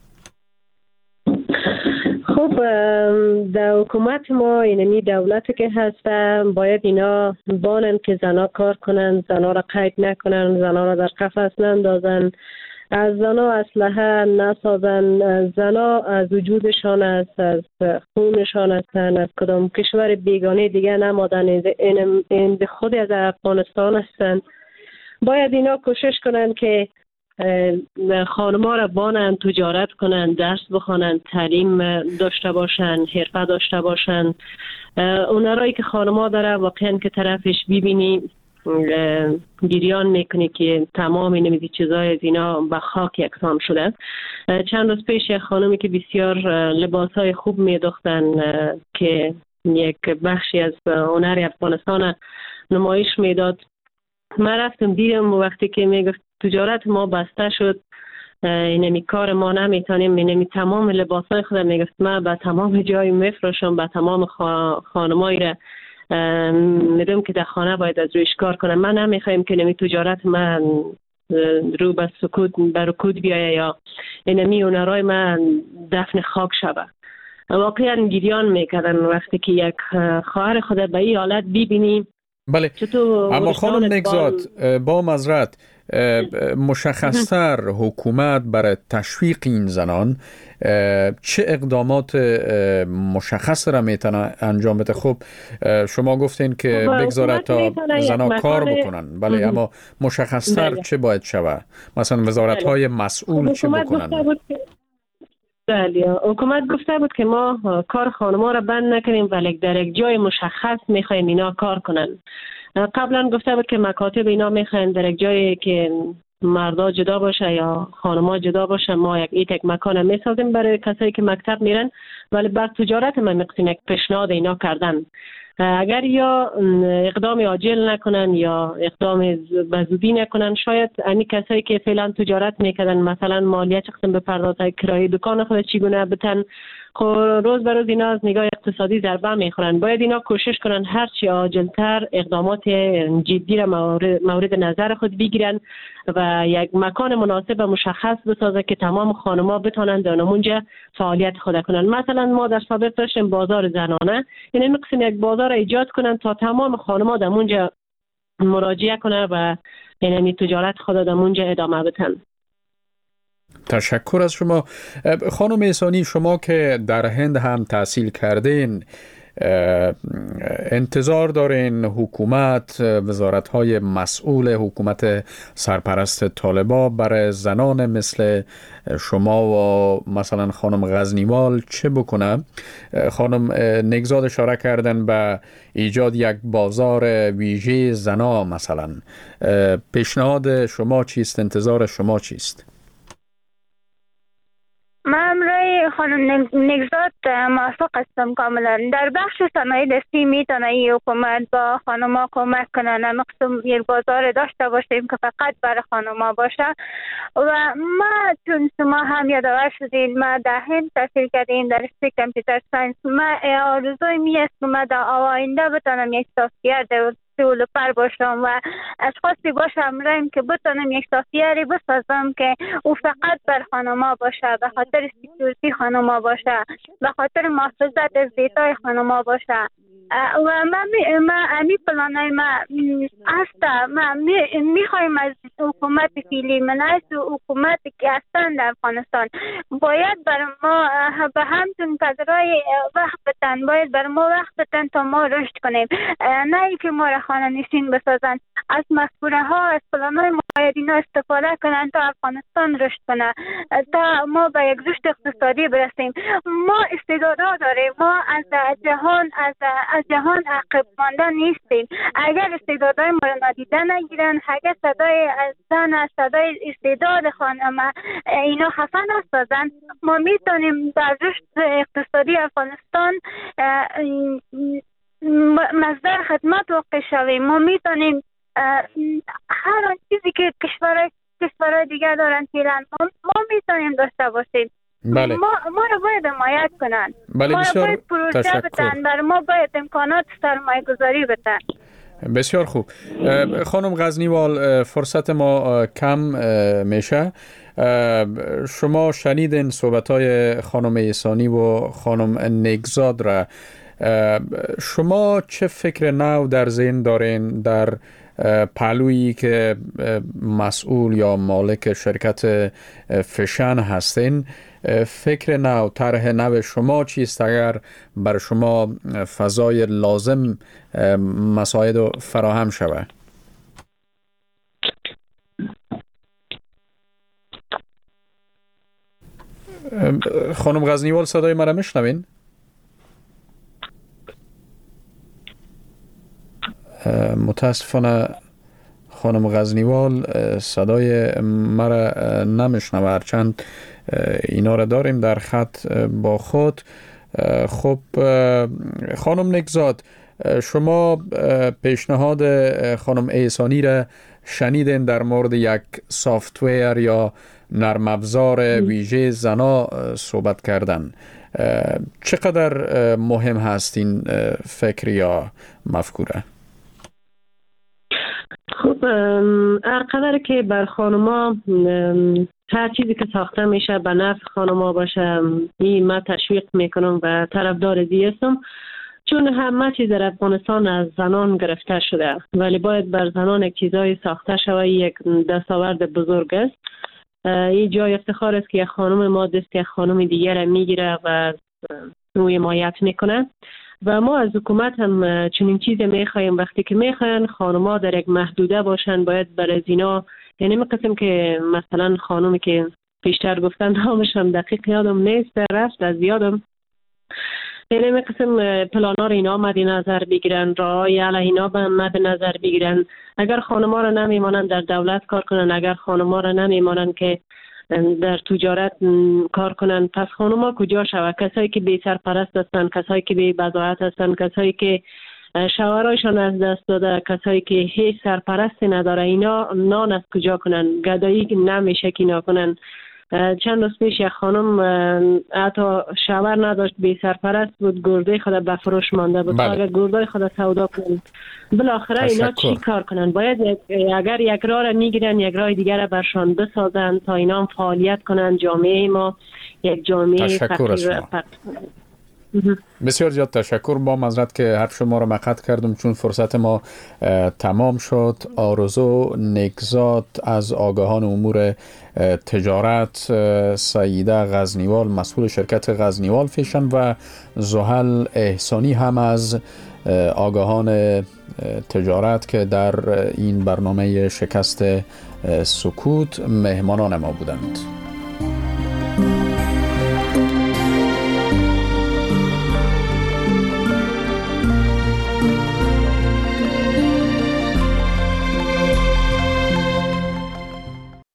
خب در حکومت ما اینمی دولت که هست باید اینا بانن که زنا کار کنن، زنا را قید نکنن، زنا را در قفس نندازن، از زنا اسلحه نسازن، زنا از وجودشان است، از خونشان هستن، از کدام کشور بیگانه دیگه نمادن، این خود از افغانستان هستن. باید اینا کوشش کنن که خانم‌ها را بانن، تجارت کنن، درس بخونن، تعلیم داشته باشن، حرفه داشته باشن. اونرایی که خانم‌ها داره واقعا که طرفش ببینی گریان میکنی که تمام این چیزای از اینا به خاک یکسان شده. چند روز پیش یک خانمی که بسیار لباسای خوب میدوختن که یک بخشی از هنر افغانستان نمایش میداد، من رفتم دیدم وقتی که میگفت تجارت ما بسته شد، اینمی کار ما نمیتونیم، اینمی تمام لباسای خود میگفت من به تمام جای میفروشم، به تمام خانمایی را میدونم که در خانه باید از رویش کار کنم. من نمیخوایم که اینمی تجارت من رو به سکوت به رکود بیایه یا اینمی هنرهای من دفن خاک شود. واقعا گریان میکردن وقتی که یک خواهر خود به این حالت ببینیم. بله، اما خانم نگزاد با معذرت، مشخصتر حکومت برای تشویق این زنان چه اقدامات مشخص را میتونه انجام بده؟ خب شما گفتین که بگذاره تا زنان کار بکنن، بله، اما مشخصتر چه باید شود؟ مثلا وزارت های مسئول چه بکنن؟ بله، حکومت گفته بود که ما کار خانم‌ها را بند نکنیم ولی در یک جای مشخص میخوایم اینا کار کنن. قبلا گفته بود که مکاتب اینا میخواین در یک جایی که مردا جدا باشه یا خانم‌ها جدا باشه، ما یک مکان میسازیم برای کسایی که مکتب میرن، ولی بر تجارت ما میخوایم یک پیشنهاد اینا کردن. اگر یا اقدام عاجل نکنن یا اقدام بزودی نکنن، شاید امی کسایی که فعلا تجارت میکردن مثلا مالیه چه قسم بپردازن، کرایه دکان خود چگونه بتن، روز به روز اینا از نگاه اقتصادی ضربه میخورن. باید اینا کوشش کنن هرچی عاجلتر اقدامات جدی را مورد نظر خود بگیرن و یک مکان مناسب و مشخص بسازه که تمام خانم‌ها بتونن در اونجا فعالیت خود کنن. مثلا ما در سابق داشتیم بازار زنانه، یعنی می‌خواستیم یک بازار ایجاد کنن تا تمام خانم‌ها در اونجا مراجعه کنن و یعنی تجارت خود در اونجا ادامه بدن. تشکر از شما. خانم احسانی، شما که در هند هم تحصیل کردین، انتظار دارین حکومت، وزارت‌های مسئول حکومت سرپرست طالبا برای زنان مثل شما و مثلا خانم غزنیوال چه بکنه؟ خانم نگزاد اشاره کردن به ایجاد یک بازار ویژه زنا مثلا. پیشنهاد شما چیست؟ انتظار شما چیست؟ من امروی خانم نگزاد موافق هستم کاملا. در بخش صنایع دستی میتونه این حکومت با خانم‌ها کمک کنه، مقصود یک بازار داشته باشیم که فقط برای خانم‌ها باشه. و ما چون شما هم یادآور شدید ما در هند تحصیل کردیم در رشته کامپیوتر ساینس، ما آرزوی می است که ما در آینده بتونم یک سافت دیولپر باشم و اشخاصی باشم رایم که بتونم یک سافت بسازم که او فقط بر خانم‌ها باشه، به خاطر سکیوریتی خانم‌ها باشه، به خاطر محافظت از دیتای خانم‌ها باشه. و ما امی پلانای ما هسته. ما میخوایم از حکومت فعلی منعکس حکومت که هستن در افغانستان باید بر ما به همتون قدرای وقت بتن، باید بر ما وقت بتن تا ما رشد کنیم، نه اینکه ما را خانه نشین بسازن. از مفکوره ها، از پلانای ما باید اینا استفاده کنن تا افغانستان رشد کنه، تا ما به یک رشد اقتصادی برسیم. ما استعدادها داریم، ما از جهان عقب مانده نیستیم. اگر استعدادهای ما را نادیده نگیرن، اگر صدای زن، صدای استعداد خانم اینا خفه نسازن، ما میتونیم در رشد اقتصادی افغانستان مصدر خدمت واقع شویم. ما میتونیم هر آن چیزی که کشورهای دیگر دارن فعلا ما میتونیم داشته باشیم. بله. ما رو باید حمایت کنن. بله، ما رو باید پروژه بتن، برای ما باید امکانات سرمایه گذاری بتن. بسیار خوب. خانم غزنیوال، فرصت ما کم میشه. شما شنیدین صحبت‌های خانم احسانی و خانم نگزاد را. شما چه فکر نو در ذهن دارین در پهلویی که مسئول یا مالک شرکت فشن هستین؟ فکر نو، طرح نو شما چیست اگر بر شما فضای لازم مساعد فراهم شود؟ خانم غزنیوال صدای مرا میشنوین؟ متاسفانه خانم غزنیوال صدای مرا نمیشنوه، هرچند اینا را داریم در خط با خود. خب خانم نگزاد، شما پیشنهاد خانم احسانی را شنیدین در مورد یک سافتویر یا نرم افزار ویژه زنا صحبت کردن. چقدر مهم هست این فکر یا مفکوره؟ خب هر قدر که بر خانما هر چیزی که ساخته میشه به نفع خانما باشه، این من تشویق میکنم و طرفدار دی هستم، چون همه چیز در افغانستان از زنان گرفته شده، ولی باید بر زنان یک چیزای ساخته شود. یک دستاورد بزرگ است. این جای افتخار است که یک خانم ما دست یک خانم دیگر میگیره و روی حمایت میکنه. و ما از حکومت هم چنین چیزی میخوایم. وقتی که میخواین خانم‌ها در یک محدوده باشن، باید برای اینا، یعنی می‌قسم که مثلا خانمی که پیشتر گفتن نامش هم دقیق یادم نیست، رفت از یادم، یعنی می‌قسم پلانا رو اینا مد نظر بگیرن، راه‌های علیه اینا مد نظر بگیرن. اگر خانم‌ها رو نمیمانن در دولت کار کنن، اگر خانم‌ها رو نمیمانن که در تجارت کار کنن، پس خانم‌ها کجا شود؟ کسایی که بی سرپرست هستن، کسایی که بی بضاعت هستن، کسایی که شوهرایشان از دست داده، کسایی که هیچ سرپرستی نداره، اینا نان از کجا کنن؟ گدایی نمیشه که اینا کنن. چند روز پیش یک خانم حتی شوهر نداشت، بی سرپرست بود، گرده خود به فروش مانده بود. اگر گرده خود سودا کنن بالاخره اینا چی کار کنن؟ باید اگر یک راه را میگیرن یک راه دیگر را برشان بسازن تا اینا فعالیت کنن. جامعه ما یک جامعه فقیر. بسیار زیاد تشکر. با معذرت که حرف شما را مقطع کردم چون فرصت ما تمام شد. آرزو نیکزاد از آگاهان امور تجارت، سعیده غزنیوال مسئول شرکت غزنیوال فیشن و زحل احسانی هم از آگاهان تجارت که در این برنامه شکست سکوت مهمانان ما بودند.